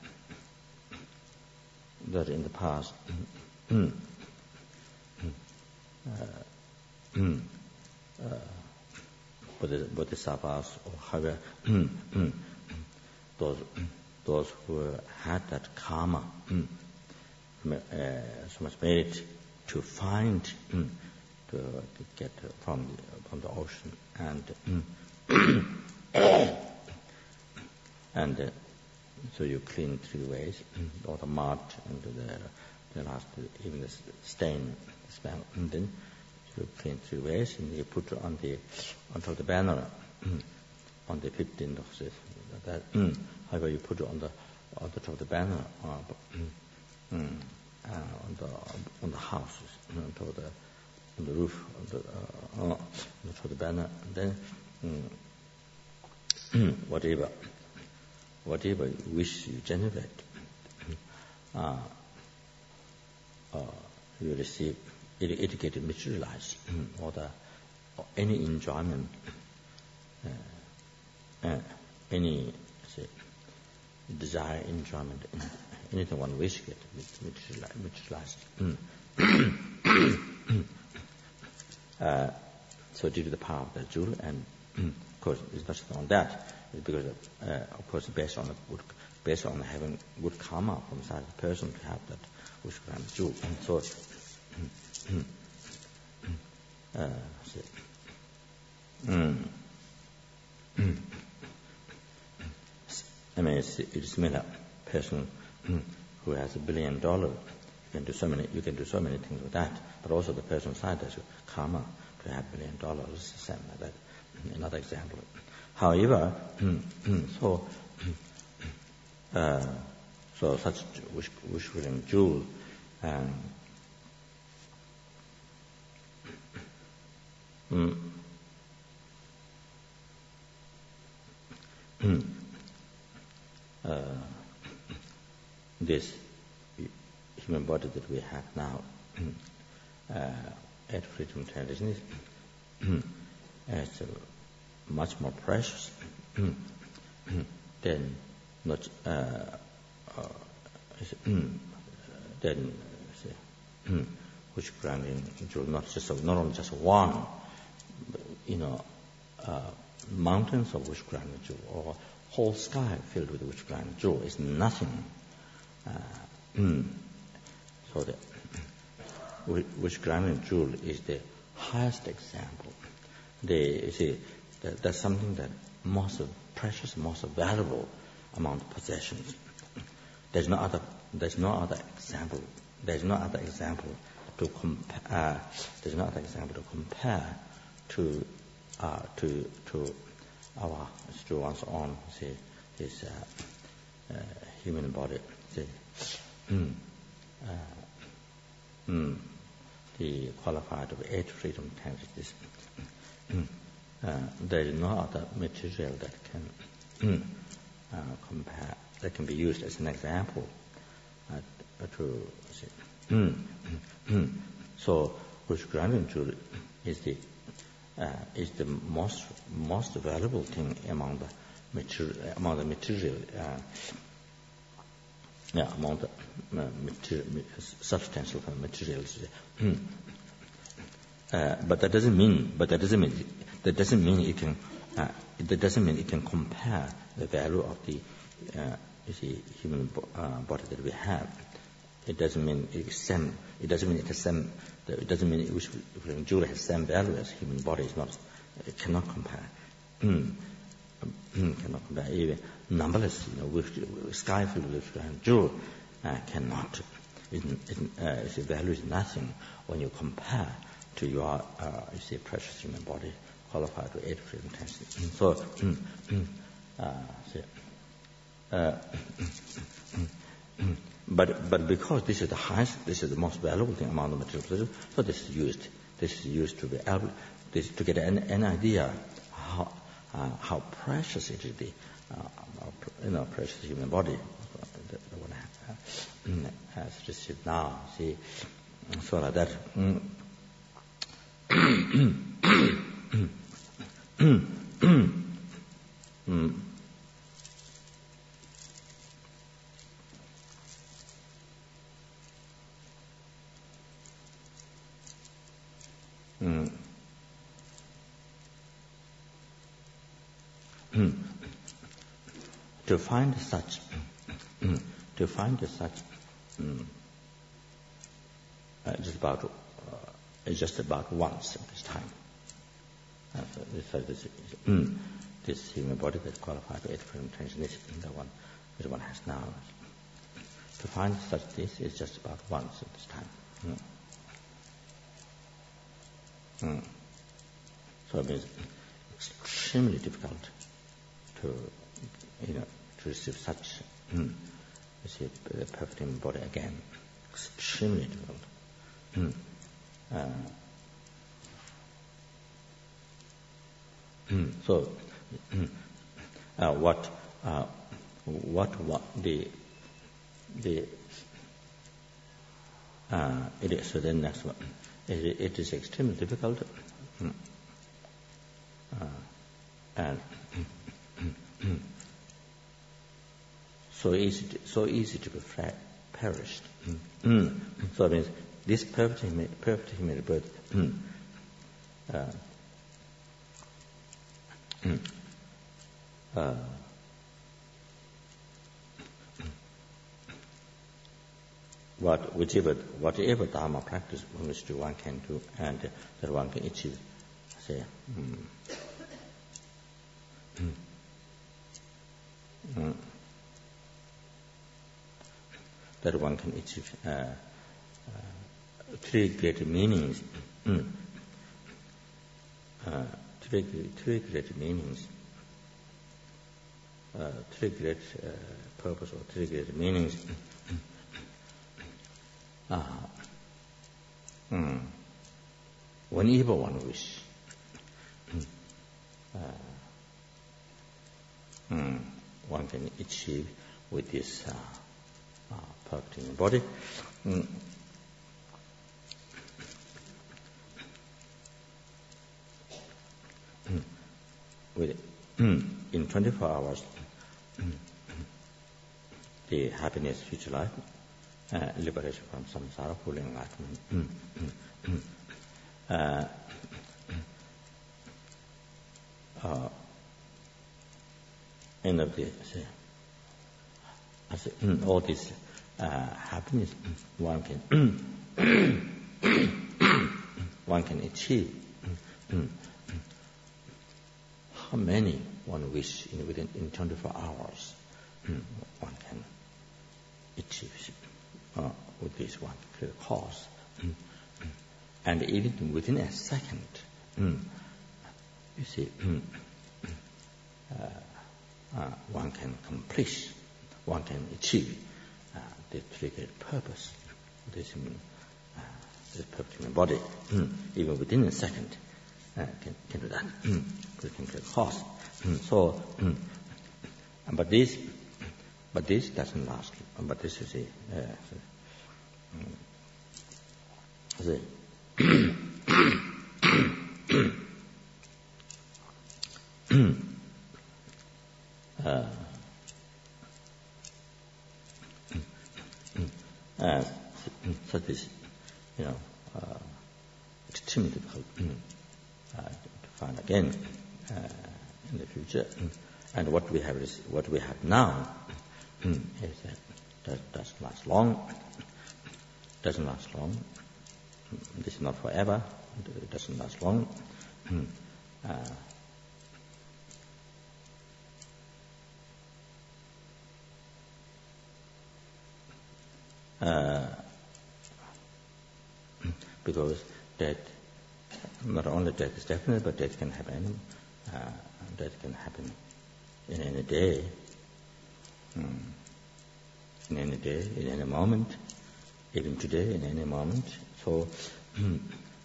that in the past mm, mm, uh, mm, uh, bodhisattvas or however mm, mm, those those who had that karma. Mm, Uh, so much merit to find, mm, to, to get uh, from the, from the ocean, and mm, and uh, so you clean three ways, mm, all the mud and the, the last, even the stain, the smell, and then you clean three ways, and you put on the on top of the banner mm, on the fifteenth of this. That, mm, however, you put it on the on the top of the banner. Uh, mm, Mm, uh, on the on the houses, you know, on the on the roof, on the uh, uh, on the, the banner, and then mm, whatever whatever wish you generate, uh, uh, you receive it, it get materialized, mm, or the or any enjoyment, uh, uh, any say, desire, enjoyment. Anything one wish get materialized. Mm. uh, so due to the power of the jewel, and mm, of course it's not just on that. It's because of, uh, of course based on the good, based on having good karma from the side of the person to have that wish granted jewel. And so, mm, uh, so mm, mm, I mean it's, it's similar person. Mm, who has a billion dollars, you can do so many. You can do so many things with that. But also the person side has karma to have a billion dollars. It's the same like that. Another example. However, mm, mm, so uh, so such wish willing jewel. Um, mm, mm, uh, this human body that we have now, uh, at freedom tradition, is uh, much more precious than not uh, uh, than uh, which granting jewel, not just not only just one, but, you know, uh, mountains of wish granting jewel, or whole sky filled with wish granting jewel is nothing. Uh, mm. So the wish granting jewel is the highest example. The, you see, that, that's something that most precious, most valuable among the possessions. There's no other. There's no other example. There's no other example to compare. Uh, there's no other example to compare to uh, to to our to one's own. See, this uh, uh, human body. See, mm, uh, mm, the qualified of eight freedom tendencies. Mm, uh, there is no other material that can mm, uh, compare. That can be used as an example uh, to see. Mm, mm, mm. So, wish granting jewel is the uh, is the most most valuable thing among the material among the material uh, yeah among the uh, material, substantial materials. Mm. Uh, but that doesn't mean. But that doesn't mean. That doesn't mean it can. Uh, that doesn't mean it can compare the value of the uh, you see human uh, body that we have. It doesn't mean it's same. It doesn't mean it has same. It doesn't mean which jewel has same value as human body. Is not. it cannot compare. Mm. Mm, cannot compare. Even numberless, you know, with, with sky filled with uh, jewel uh, cannot. It, it, uh, its value is nothing when you compare to your, uh, you see, precious human body qualified to eight freedom tension. So, mm, mm, uh, see, uh, but but because this is the highest, this is the most valuable thing among the material pleasures, so this is used. This is used to be able, this to get an, an idea how uh, how precious it is, the uh, you know, precious human body. The, the one uh, as received now, see, so like that. Mm. mm. Mm. Mm. To find such, mm. to find such, mm. uh, just about, uh, it's just about once at this time. Uh, so this, uh, this, mm. this human body that's qualified to eight freedom tension, this the one, which one has now. To find such this is just about once at this time. Mm. Mm. So it means extremely difficult to, you know, to receive such, mm, receive the perfect human body again. Extremely difficult. Mm. Uh, mm. So, mm, uh, what, uh, what, what the, the, uh, it is. So then next one. It, it is extremely difficult, mm, uh, and so easy, to, so easy to be fra- perished. Mm. Mm. So it means this perfect, perfect human birth. Mm, uh, mm, uh, What, whichever, whatever Dharma practice which one can do, and uh, that one can achieve, say, mm, mm, mm, that one can achieve uh, uh, three great meanings, mm, uh, three, three great meanings, uh, three great uh, purpose or three great meanings. Uh, mm, whenever one wish, uh, mm, one can achieve with this uh, uh, perfect human body. Mm. With mm, in twenty-four hours, the happiness, future life. Uh, liberation from samsara, full enlightenment. Mm, mm, mm. Uh, uh, end of the, say, I say, mm, all this uh, happiness one can one can achieve. Mm, mm, mm. How many one wish in within in twenty-four hours mm, one can achieve. Uh, with this one clear cause, mm. Mm. And even within a second, mm. you see, mm. uh, uh, one can complete, one can achieve uh, the three great purpose. This, uh, this perfect human body, mm. even within a second, uh, can, can do that. Mm. Can clear cause. Mm. So, mm. but this. But this doesn't last. But this is a, uh, the, uh, uh, so this, you know, uh, extremely difficult uh, to find again uh, in the future. And what we have is what we have now. Mm, is that that doesn't last long. Doesn't last long. This is not forever. It doesn't last long. Mm. Uh, uh, because death, not only death is definite, but death can happen. Uh, death can happen in any day, mm. in any day, in any moment, even today, in any moment. So, mm,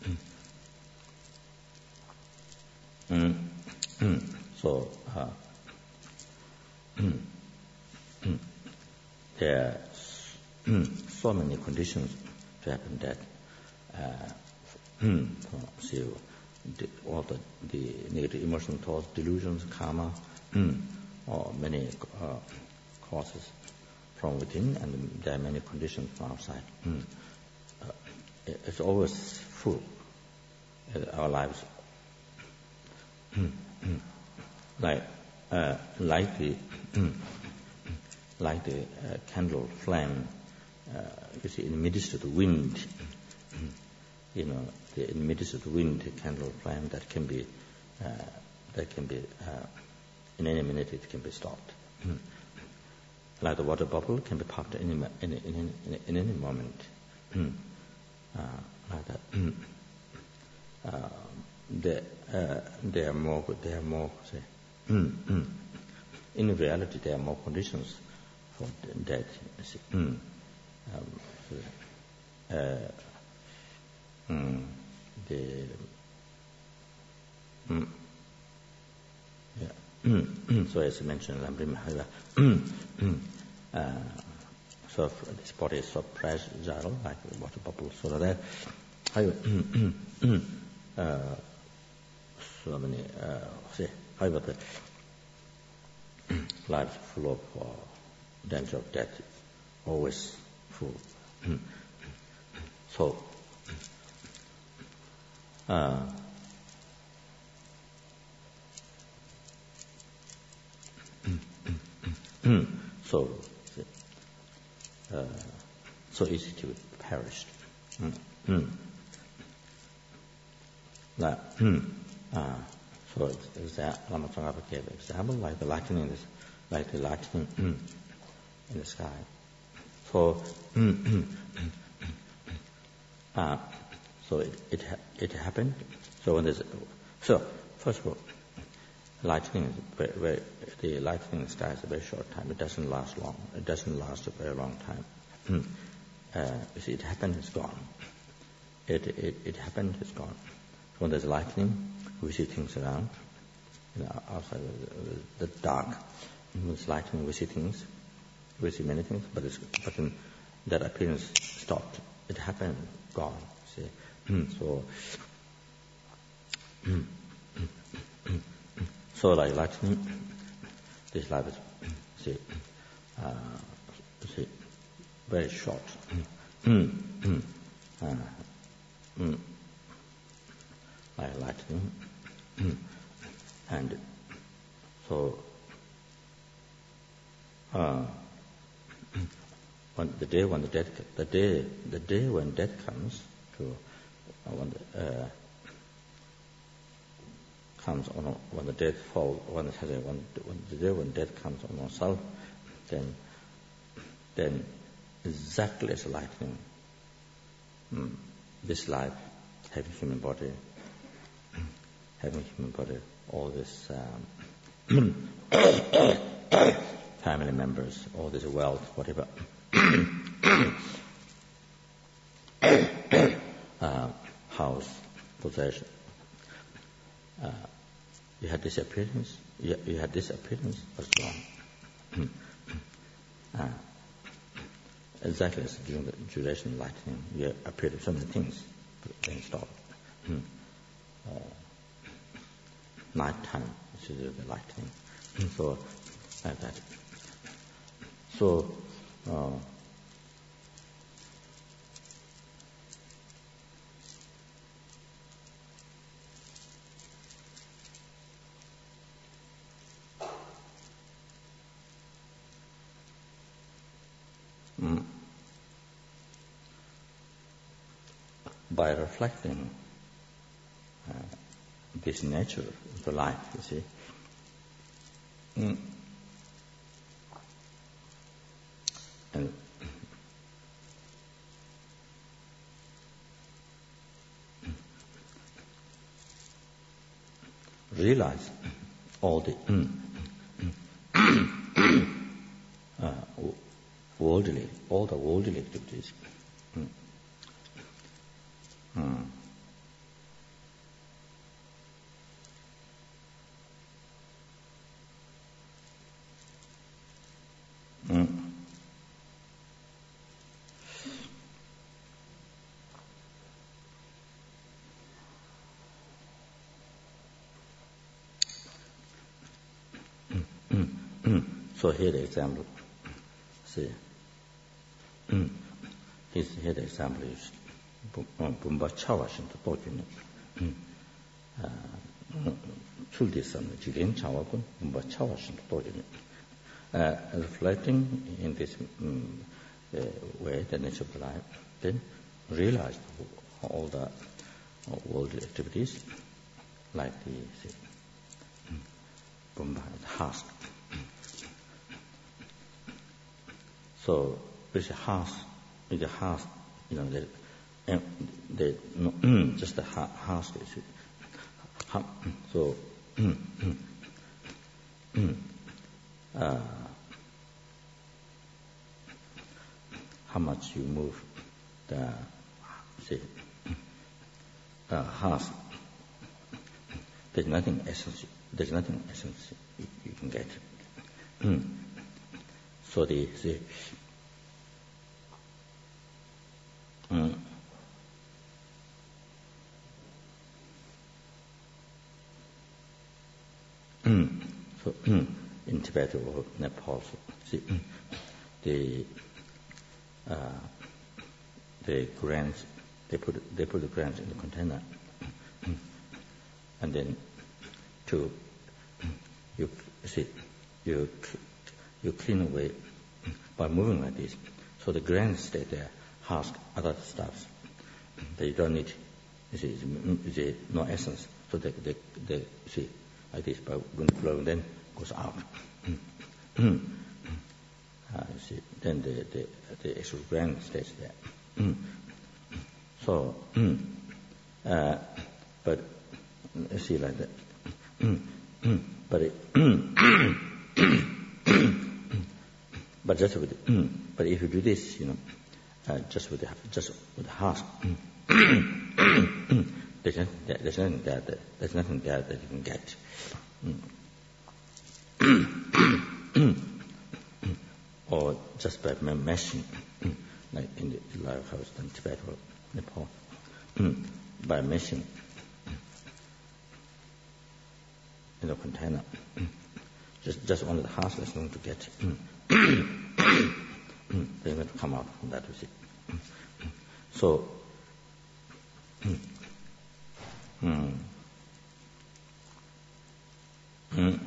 mm, mm, so uh, mm, mm, there are so many conditions to happen that uh, mm, so the, all the, the negative emotional thoughts, delusions, karma, mm, or many uh, causes from within, and there are many conditions from outside. Mm. Uh, it's always full. Uh, our lives, mm, mm, like uh, like the mm, like the uh, candle flame. Uh, you see, in the midst of the wind, mm, you know, the, in the midst of the wind, the candle flame that can be uh, that can be uh, in any minute it can be stopped. Mm. Like the water bubble can be popped in any, in, in, in, in any moment. Mm. Uh, like that. Mm. Uh, there, uh, there are more. There are more. Say, mm, mm. In reality, there are more conditions for death. Mm. Um, uh, mm, the mm, yeah. So as I mentioned, uh, so this body is so fragile, like a water bubble, so that uh, so many, uh, say, however, the life full of uh, danger of death, always full. So, uh, so, uh, so easy to perish. Mm. Mm. Like, uh, so that Lama Tsongkhapa gave an example, like the lightning, is, like the lightning in the sky. So, uh, so it it, ha- it happened. So when there's so first of all, lightning is very, very, the lightning in the sky is a very short time. It doesn't last long. It doesn't last a very long time. uh, you see, it happened, it's gone. It it it happened, it's gone. So when there's lightning, we see things around. You know, outside the, the dark, when there's lightning, we see things. We see many things, but it's but then that appearance stopped. It happened, gone. See, so. So like lightning, this life is, see, uh, see, very short. uh, mm, like lightning, and so uh, when the day when the death, the day, the day when death comes to, uh, when the, uh, comes on when the death falls, when the, when, when the day when death comes on oneself, then then exactly as lightning, mm, this life, having human body, having human body, all this um, family members, all this wealth, whatever, uh, house, possession. Uh, you had this appearance, you, you had this appearance, but it's gone. uh, exactly as during the duration of lightning, you appeared with so many things, but then stop. uh, night time, which is the lightning. So, like that. So, uh, mm, by reflecting, uh, this nature of the life, you see. Mm. And realize all the mm, uh, worldly, all the worldly activities. Mm. Mm. Mm. Mm. Mm. So here the example. See, mm. Here's, here the example is Bumba Chawa Shinto Dojun. Chuldisan Jilin Chawa Kun Bumba Chawa Shinto Dojun. Reflecting in this um, uh, way, the nature of life, then realize all the uh, world activities, like the see, Bumba Has. So with a house, with a house, you know, the, um, the no, mm, just the ha- house. Ha- so, mm, mm, mm, uh, how much you move the say, uh, house? There's nothing essence. There's nothing essence you, you can get. Mm. So the the mm, mm, so mm, in Tibet or Nepal, so, see, mm, the uh, the grains they put they put the grains in the container, mm, and then to you see you you clean away by moving like this. So the grains stay there, husk, other stuffs. They don't need, you see, you see no essence. So they, they, they you see, like this, by wind blowing, then goes out. uh, you see, then the, the, the actual grain stays there. So, uh, but you see like that. But it, but just with, mm, but if you do this, you know, uh, just with the, just with the husk, mm, there's nothing there, there's nothing there, that, there's nothing there that you can get. Mm. Or just by meshing, like in the life house in Tibet or Nepal, mm, by meshing in a container, just just only the husk is going to get. Mm. They're going to come out from that, you see. So, mm, mm, mm,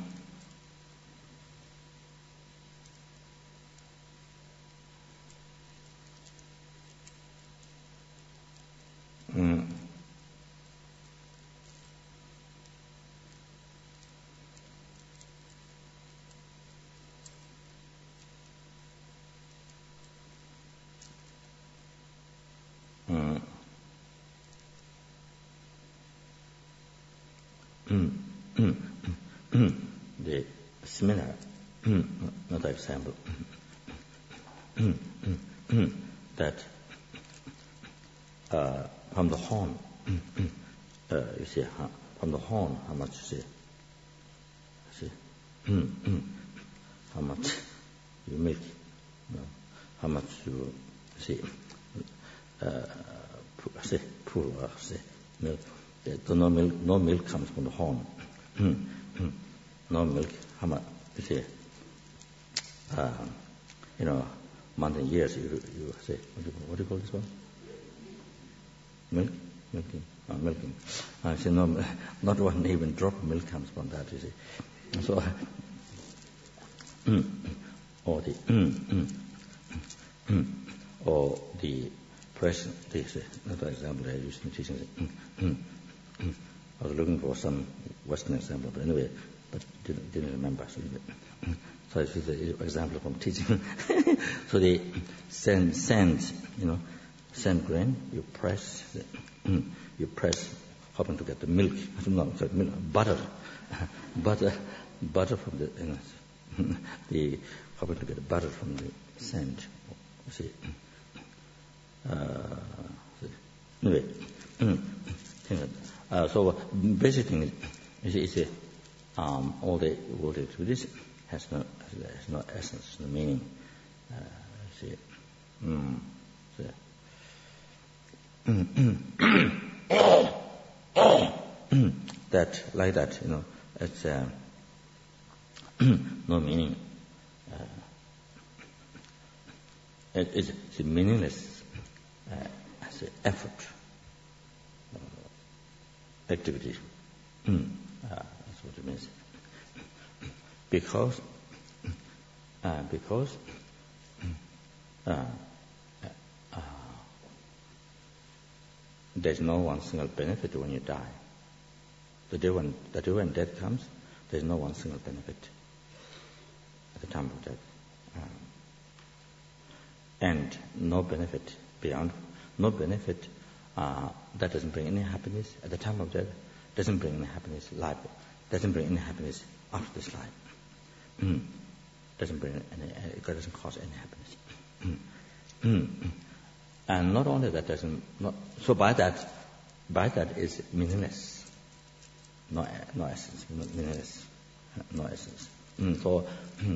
mm, mm, mm, mm, mm. The similar, mm, another example, mm, mm, mm, that uh, from the horn, mm, mm, uh, you see, huh, from the horn, how much you see? See, mm, mm, how much you milk, you know, how much you see, uh, say, poor, uh, say, milk. The, no milk, no milk comes from the horn. Mm, mm, no milk. How much? You see, uh, you know, months and years. You, you say, what do you, what do you call this one? Milk, milking, uh, milking. I say no, not one even drop of milk comes from that. You see, and so, mm, or the, mm, mm, mm, or the present. This another example I use in teaching. Mm, mm, mm, I was looking for some Western example, but anyway, but didn't, didn't remember. So, so this is an example from teaching. So the sand, sand, you know, sand grain, you press, you press, hoping to get the milk. No, sorry, milk, butter, butter, butter from the, you know, the hoping to get the butter from the sand. You see, uh, anyway. Uh, so basic thing is, is, is um, all the world activities has no has no essence, no meaning. Uh, see, mm, see. That like that, you know, it's uh, no meaning. Uh, it, it's, it's meaningless uh, as an effort. Activity. Mm. Uh, that's what it means. Because, uh, because uh, uh, there's no one single benefit when you die. The day when the day when death comes, there's no one single benefit at the time of death, um, and no benefit beyond, no benefit. Uh, that doesn't bring any happiness at the time of death, doesn't bring any happiness life, doesn't bring any happiness after this life. Mm. Doesn't bring any, it doesn't cause any happiness. Mm. Mm. And not only that, doesn't not, so by that, by that is meaningless, no, no essence, no, meaningless, no essence. Mm. So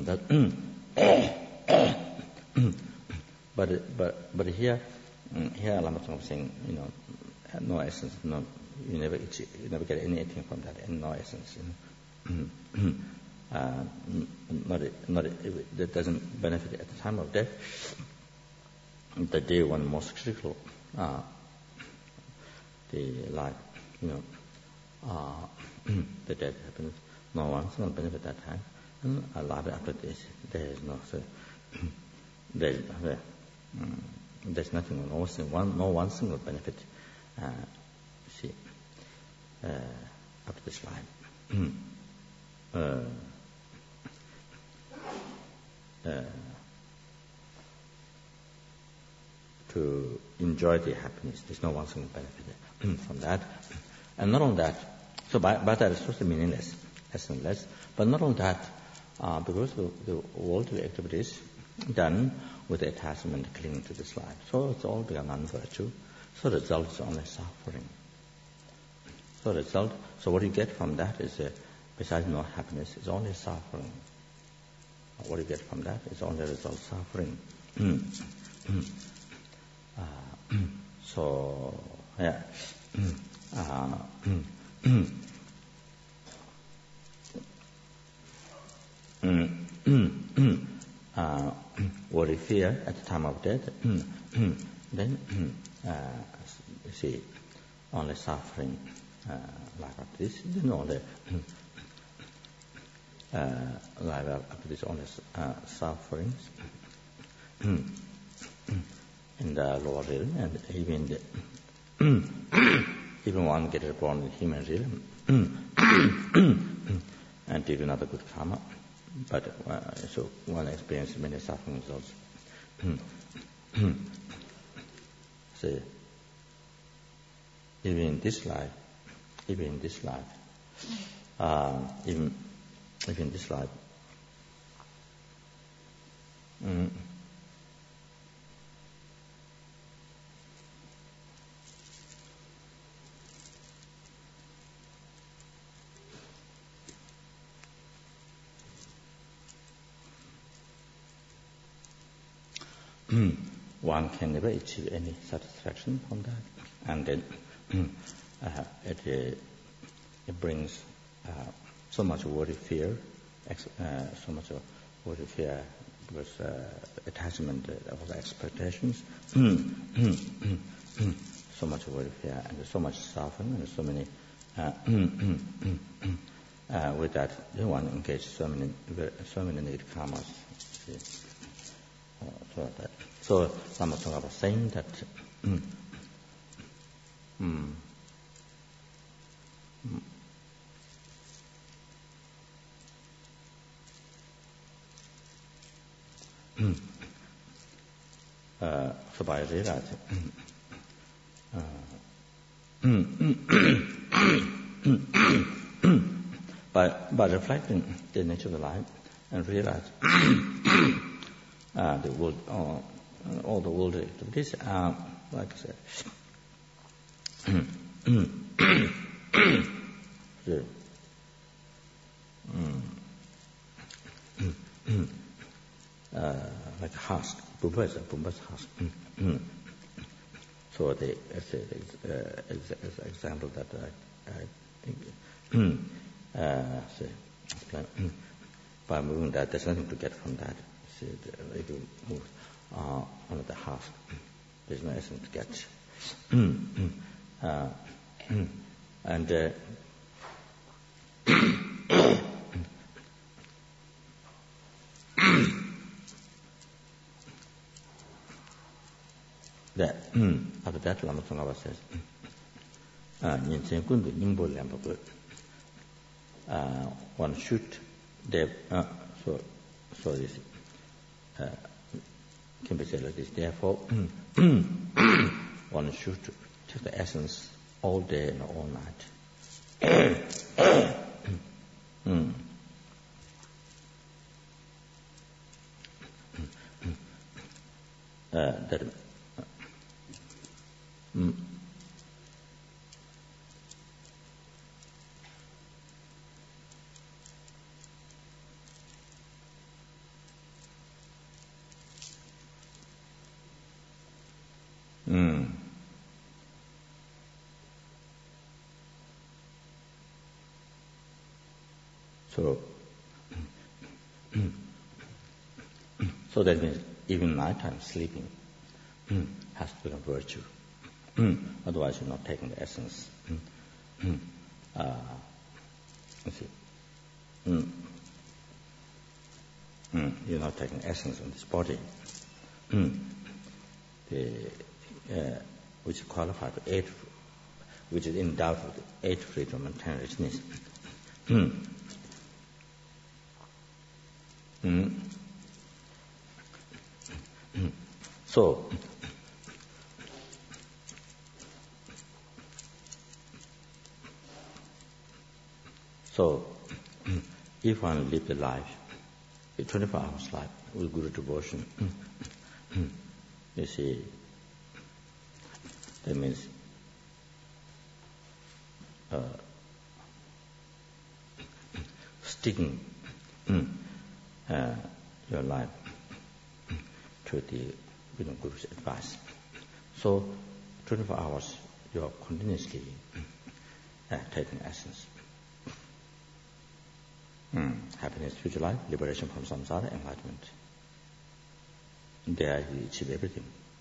that, but but but here. Here, Lama Tsongkhapa is saying, you know, no essence, no, you never, you never get anything from that, and no essence. You know. uh, not, not, that doesn't benefit at the time of death. The day when most critical, uh, the life, you know, uh, the death happens. No one's going to benefit that time, and a life after this, there is no, so, there is no. Um, There's nothing, no one, no one single benefit, uh, see, uh, after this life. uh, uh, to enjoy the happiness, there's no one single benefit from that. And not only that, so by, by that it's supposed to be meaningless, essenceless, but not only that, uh, because the, the worldly activities done with attachment clinging to this life. So it's all become non-virtue. So the result is only suffering. So the result, so what you get from that is, uh, besides no happiness, is only suffering. What you get from that is only the result suffering. uh, so, yeah. uh, Uh, worry, fear at the time of death, then uh, see only suffering uh, life after this, then only uh, life after this only uh, sufferings in the lower realm, and even the even one gets born in human realm and did another good karma. But uh, so one experiences many suffering results. See, even in this life, even in this life, uh, even even in this life, mm, one can never achieve any satisfaction from that, and then uh, it, uh, it brings uh, so much worry, fear, ex- uh, so much worry, fear, because uh, attachment uh, of expectations, so much worry, fear, and so much suffering, and so many. Uh, uh, with that, one engages so many, so many negative karmas. See? Uh, so that. So Lama Tsongkhapa was saying that mm, mm, Uh, so by realizing, uh, by, by reflecting the nature of the life and realize uh, the world, uh, all the world activities are, like I said, the, uh, like a husk, pupa is a pupa's husk. So the, as a, uh, as, as an example that I, I think, uh, say, by moving that, there's nothing to get from that. See, the, if you move uh, on the husk, there's no essence to get. uh, and uh, that after that, Lama Tsongkhapa says, "Nyenchen kundu nyingbo lempa uh one should the uh, so so this uh, can be said like this. Therefore, one should take the essence all day and all night." mm. uh, that. Mm. Mm. So, so that means even nighttime sleeping has to become virtue. Otherwise, you're not taking the essence. uh, you see, mm. Mm. You're not taking essence of this body, mm. the, uh, which is qualified with eight, which is endowed with eight freedom and ten richness. Mm. Mm. Mm. So. So, if one live the life, a twenty-four hours life with Guru devotion, you see, that means uh, sticking uh, your life to the you know, Guru's advice. So, twenty-four hours you are continuously uh, taking essence. Mm. Happiness, future life, liberation from samsara, enlightenment. There you achieve everything.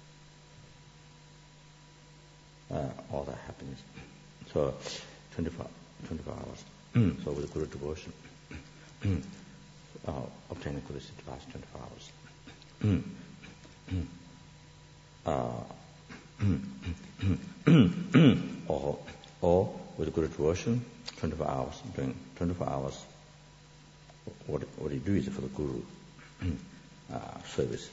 Uh, all that happiness. So, twenty-four, twenty-four hours. Mm. So, with Guru devotion, mm. uh, obtaining Guru's advice, twenty-four hours. Mm. Mm. Uh, mm. Mm. or, or with Guru devotion, twenty-four hours, doing twenty-four hours. What, what you do is for the Guru uh, service.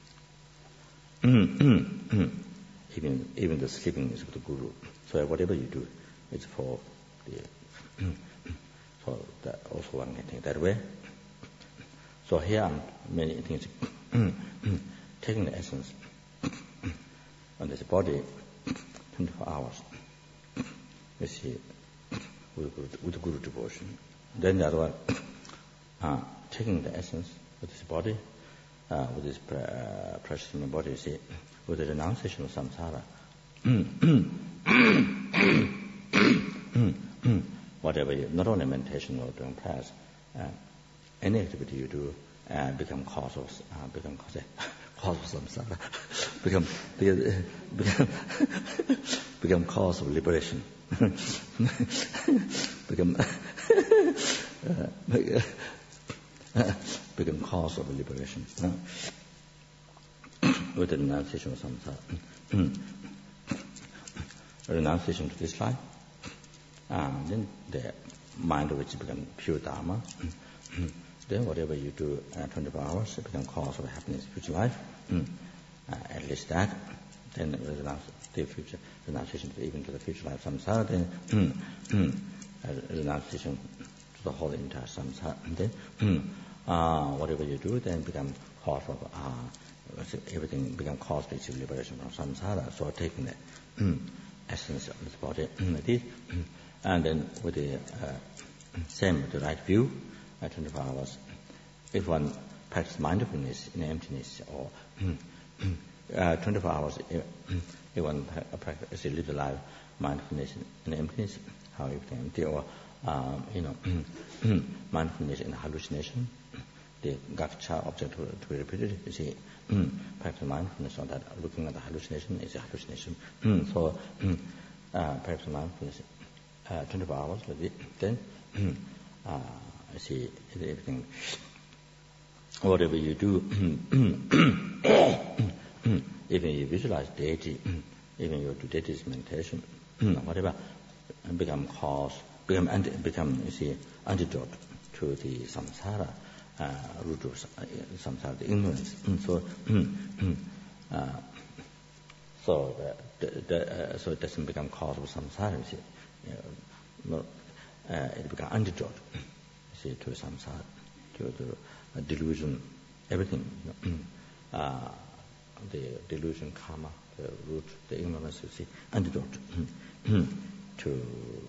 even even the sleeping is for the Guru. So whatever you do, it's for the. So that also one can think that way. So here are many things. Taking the essence on this body, twenty-four hours. You see, with Guru, with Guru devotion. Then the other one. Uh, taking the essence of this body, uh, with this pre- uh, precious human body, you see, with the renunciation of samsara. Whatever you, not only meditation or doing prayers, uh, any activity you do uh, become cause of, uh, become cause, cause of samsara, become, become, become cause of liberation. become, uh, become cause of liberation. No? With the renunciation of samsara. Renunciation to this life, uh, then the mind which becomes pure Dharma. Then whatever you do uh, twenty-four hours, it becomes cause of happiness, future life. Uh, at least that. Then the future renunciation even to the future life samsara. Then uh, renunciation to the whole entire samsara. And then uh, whatever you do, then become cause of uh, everything become cause to achieve liberation from samsara. So taking the essence of this body, this, and then with the uh, same the right view, uh, twenty-four hours. If one practices mindfulness in emptiness, or uh, twenty-four hours, if, if one practices live the life mindfulness in emptiness, how everything empty, or um, you know, mindfulness in hallucination, the gakcha object to, to be repeated. You see, practice mindfulness on that. Looking at the hallucination is a hallucination. So, uh, practice mindfulness uh, twenty-four hours. Then, uh, I see everything. Whatever you do, even you visualize deity, even you do deity's meditation, whatever, become cause, become anti, become you see antidote to the samsara. Uh, root of uh, samsara, the ignorance. So, uh, so the, the, the, uh, so it doesn't become cause of samsara. You see, uh, uh, it becomes antidote. You see, to samsara, to the uh, delusion, everything. You know, uh, the delusion, karma, the root, the ignorance. You see, antidote to.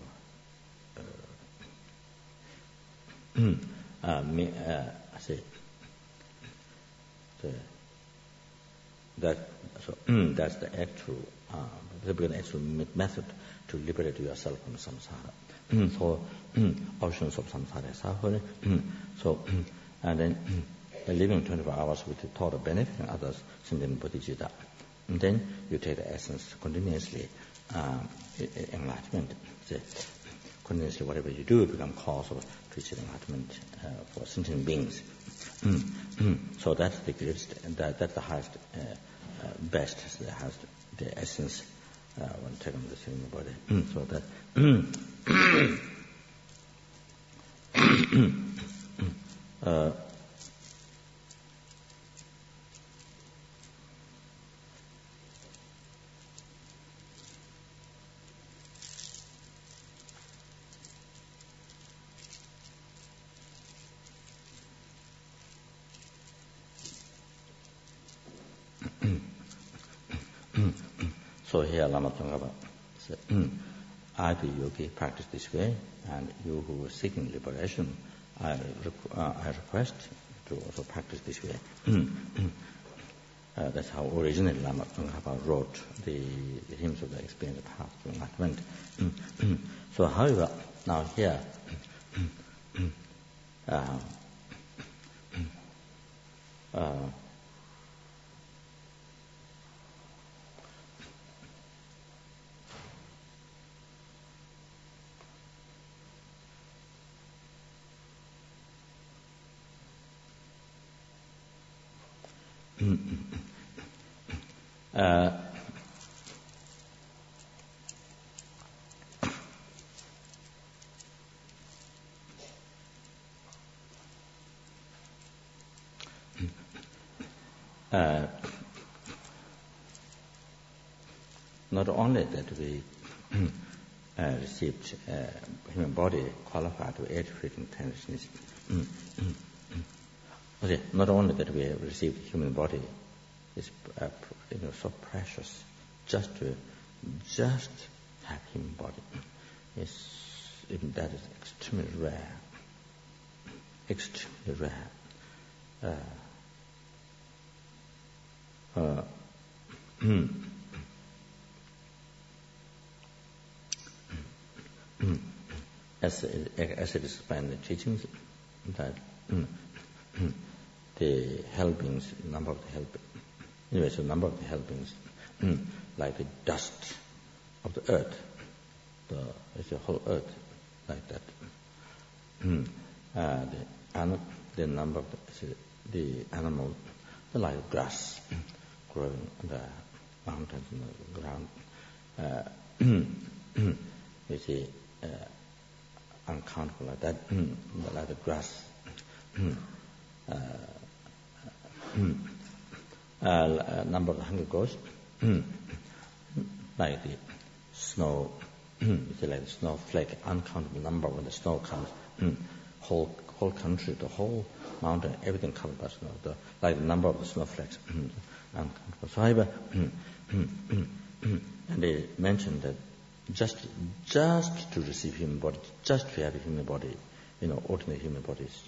Uh, uh, me, uh, See, the, that so mm, that's the actual uh, the actual method to liberate yourself from samsara. Mm, so mm, oceans of samsara suffering. Mm, so mm, and then mm, living twenty-four hours with the thought of benefiting others, sending bodhicitta. And then you take the essence continuously, um, enlightenment. See, continuously, whatever you do, become cause of future enlightenment uh, for sentient beings. Mm, mm. So that's the greatest, and that, that's the highest, uh, uh, best, the highest, the essence uh, when taken the human body. Mm, so that. uh, So here Lama Tsongkhapa said, I, the yogi, practice this way, and you who are seeking liberation, I, requ- uh, I request to also practice this way. uh, that's how originally Lama Tsongkhapa wrote the, the hymns of the experience path to enlightenment. So however, now here, uh, uh, uh, uh, not only that we uh, received uh, human body qualified to age freedom tendencies, okay, not only that we have received human body is uh, you know, so precious, just to just have human body is it, that is extremely rare, extremely rare. Uh, uh, as it, as it is explained in the teachings, that the hell beings, number of the hell beings, anyway, so number of the hell beings, like the dust of the earth, the it's the whole earth, like that. uh, the, and the number of the, the animals, like grass growing on the mountains and the ground. Uh, you see, uh, uncountable like that, like the grass. uh, uh, number of the hunger goes like the snow. It's like the snowflake, uncountable number when the snow comes. whole whole country, the whole mountain, everything covered by snow. The, like the number of the snowflakes, uncountable. So, however, and they mentioned that just just to receive human body, just to have a human body, you know, ordinary human bodies.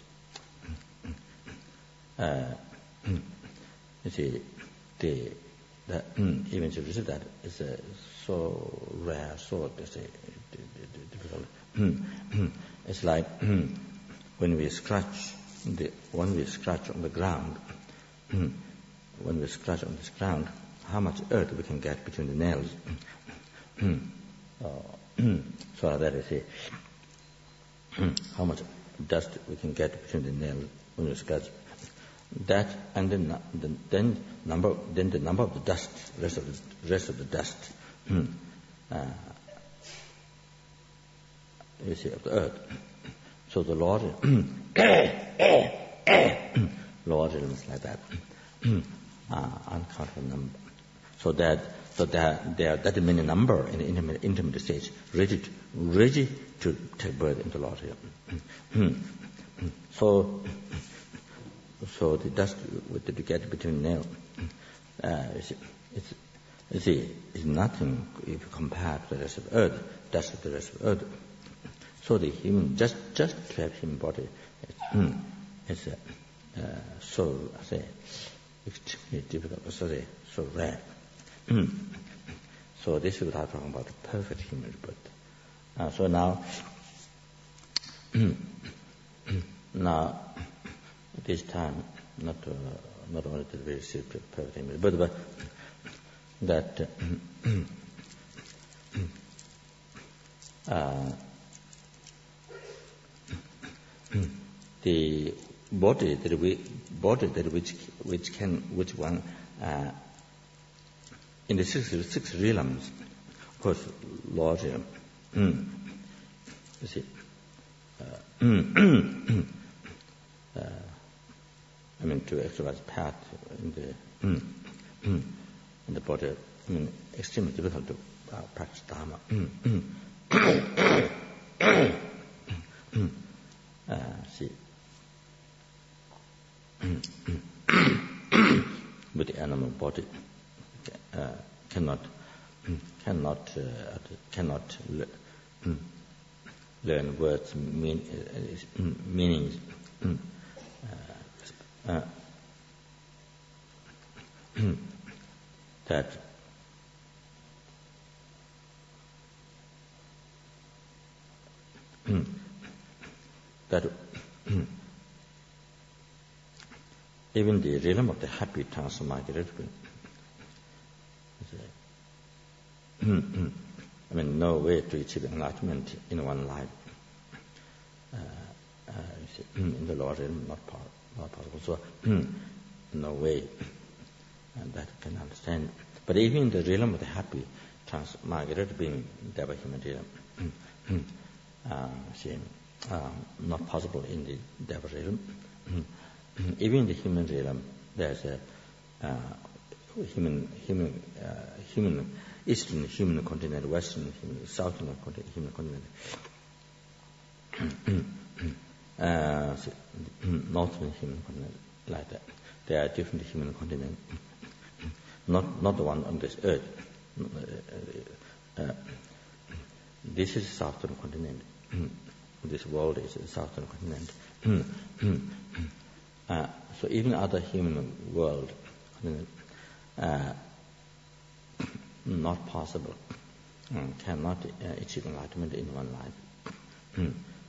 Uh, you see, the, the even to receive that is uh, so rare, so say, difficult. It's like when we scratch the when we scratch on the ground, when we scratch on this ground, how much earth we can get between the nails. uh, so that is it. How much dust we can get between the nails when we scratch. That and then the, then number then the number of the dust, rest of the rest of the dust, uh, you see, of the earth. So the Lord, Lord is like that, uh, uncountable number. So that so that there are that many number in the intimate, intimate stage, ready to, ready to take birth into Lord. So. So the dust that you get between nails, uh, it's, it's, you see, it's nothing if you compare to the rest of the earth, dust of the rest of the earth. So the human, just just to have human body, it's, it's uh, uh, so I say extremely difficult, so say, so rare. So this is what I'm talking about, the perfect human body. Uh, so now, now. This time, not uh, not only to be received perfect image, but, but that uh, uh, the body that we body that which which can which one uh, in the six six realms, of course, Lord, uh, mm, you see. Uh, uh, I mean, to exercise path in the mm, mm, in the body. I mean, extremely difficult to uh, practice Dharma. uh, see, with the animal body, uh, cannot cannot uh, cannot le- learn words, mean, uh, meanings. Uh, that that even the realm of the happy transmigrated. I mean, no way to achieve enlightenment in one life. Uh, uh, you see, in the lower realm, not possible. Not possible. So, no way and that can understand. But even in the realm of the happy, transmigrated being, Deva human realm, uh, see, um, not possible in the Deva realm. Even in the human realm, there's a uh, human, human, uh, human, eastern human continent, western, human, southern human continent. Uh, so, northern human continent, like that. There are different human continents, not not the one on this earth. Uh, uh, this is southern continent. This world is a southern continent. uh, so even other human world, uh, not possible, um, cannot uh, achieve enlightenment in one life.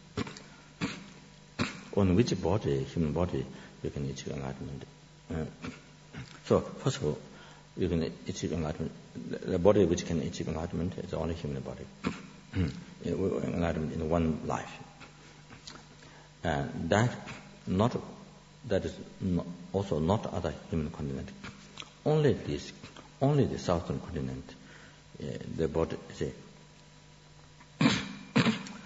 On which body, human body, you can achieve enlightenment. Uh, so, first of all, you can achieve enlightenment. The body which can achieve enlightenment is only human body. Enlightenment in one life. And that not that is not, also not other human continent. Only this, only the southern continent, uh, the body, say,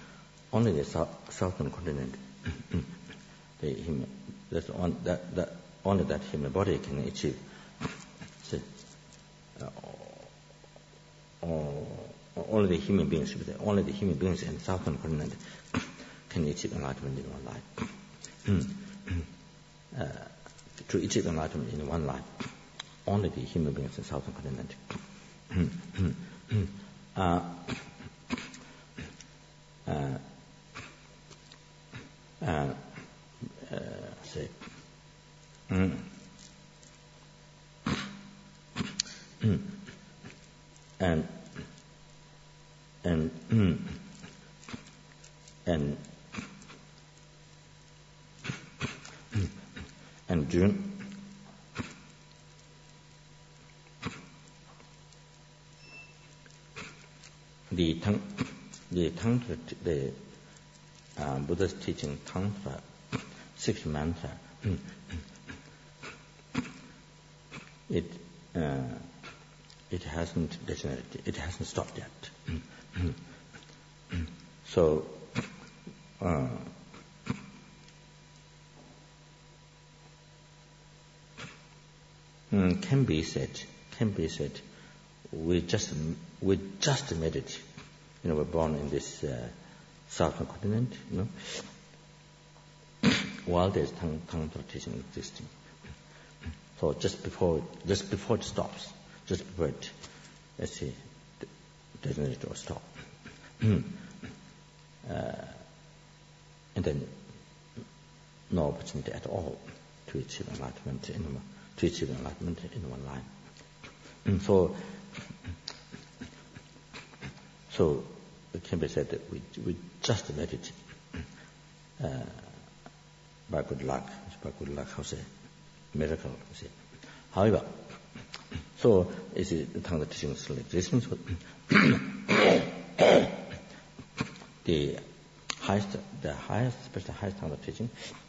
only the south, southern continent, the human, that's on, that, that, only that human body can achieve. See, uh, or, or only the human beings, only the human beings in the southern continent can achieve enlightenment in one life. uh, to achieve enlightenment in one life, only the human beings in the southern continent. uh, uh, uh, uh, say, mm, and and and and June the tongue, the tantra, the uh, Buddha's teaching tantra, six mantra. It uh, it hasn't degenerated. It hasn't stopped yet. So. Uh, can be said, can be said, we just we just made it. You know, we're born in this uh, southern continent. You know, while there's tantra teaching existing. So just before, just before it stops, just before it, let's see, degenerate or stop, uh, and then no opportunity at all to achieve enlightenment in one, to achieve enlightenment in one line. And so, so it can be said that we we just made it uh, by good luck, by good luck, how say, miracle. You see. However, so is it the tantra teaching still existing? So the highest, the highest, especially highest tantra teaching,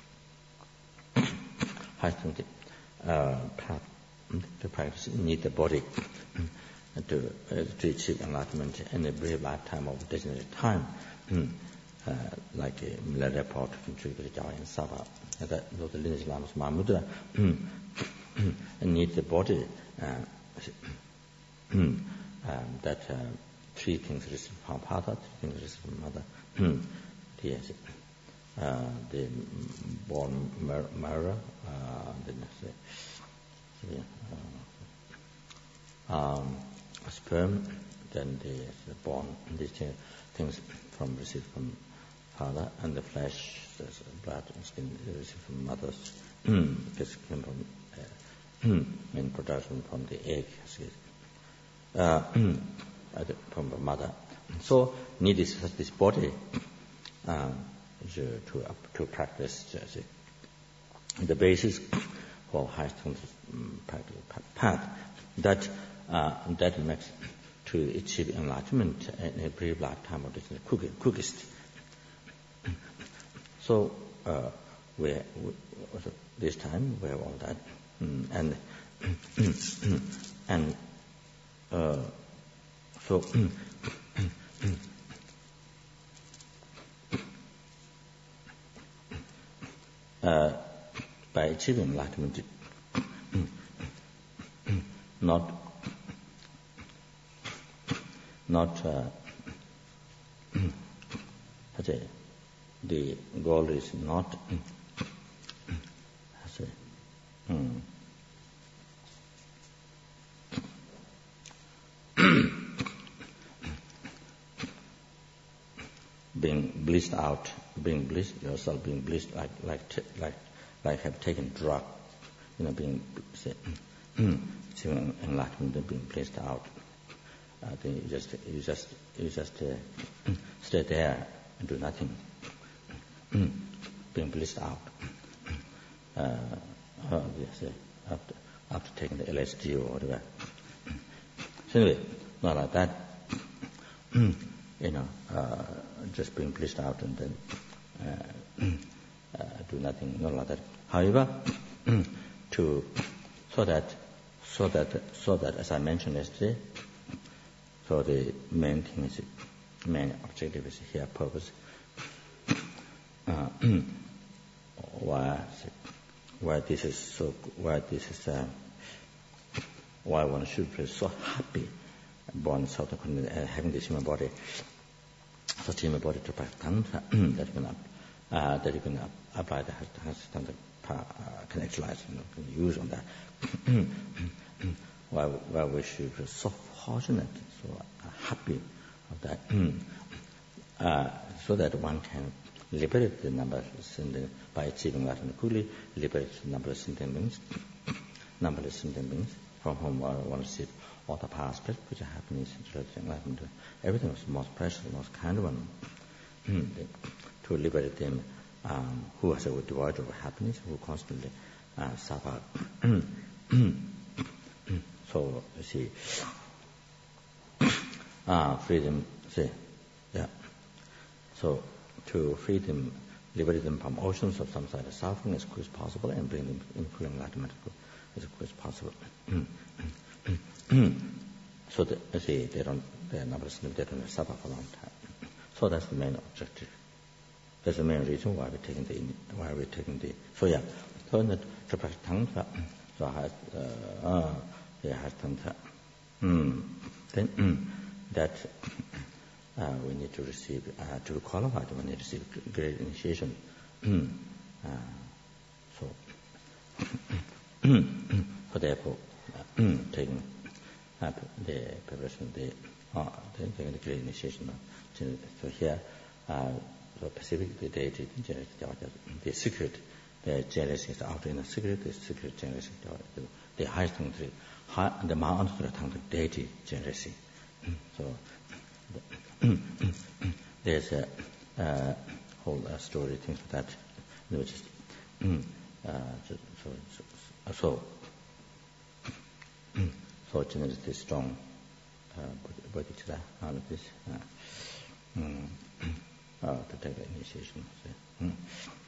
highest tantra uh, path to practice need the body to uh, to achieve enlightenment in a brief lifetime of designated time, uh, like a millennial report from Trikari Jaya and Sava, that the lineage lamas Mahamudra need the body uh, um, that uh, three things received from father, three things received from mother. Yes, uh, the born mirror, uh, then the, uh, um, sperm, then the, the born these things from received from father, and the flesh, the blood and skin received from mother's. This came from uh, main production from the egg, uh, from the mother. So need this this body uh, to to, uh, to practice uh, the basis for highest practice path that uh, that makes to achieve enlightenment in a brief lifetime of the quickest. So uh, we, we this time we have all that, and and uh, so. Uh, by achieving enlightenment, not not uh, the goal is not say, um, being blissed out, being blissed yourself, being blissed like like t- like like have taken drug, you know, being say, enlightenment and being blissed out. Uh, then you just you just you just uh, stay there and do nothing, being blissed out. Uh, uh, yes, uh, after after taking the L S D or whatever. So anyway, not like that. You know, uh, just being blissed out and then uh, uh, do nothing, not like that. However, to so that so that so that as I mentioned yesterday, so the main thing is main objective is here purpose uh, why why this is so why this is uh, why one should be so happy born so uh, having this human body, such human body to practice that you can uh, that you can apply the standard uh, can actualize, you know, can use on that. why why we should be so fortunate, so uh, happy of that, uh, so that one can liberate the number of sentient by achieving that and quickly liberate the number of sentient beings, number of sentient beings from whom one, one receive all the past aspects which are happening in enlightenment. Everything was most precious, most kind one. To liberate them, um, who are so devoid of happiness, who constantly uh, suffer. So you see, uh, freedom. See, yeah. So to free them, liberate them from oceans of some sort of suffering as quick as possible, and bring them in full enlightenment as quick as possible. So that, you see, they don't, they are not they don't suffer for a long time. So that's the main objective. That's the main reason why we're taking the why we're taking the. So yeah, so in the Trapasatangta, so has uh, yeah has tangta. Then mm, that uh, we need to receive uh, to be qualified. We need to receive great initiation. uh, so, so therefore, uh, taking uh, the preparation, the uh, taking the great initiation. So here. Uh, So Pacific, the deity, the secret, the jealousy is out in the secret, the secret jealousy, the highest thing, the mount of the deity jealousy. So there's a uh, whole uh, story, things like that, which is uh, so so so, so generally strong uh, bodhicitta out of this. Uh, mm. Uh, to take the initiation. So, mm.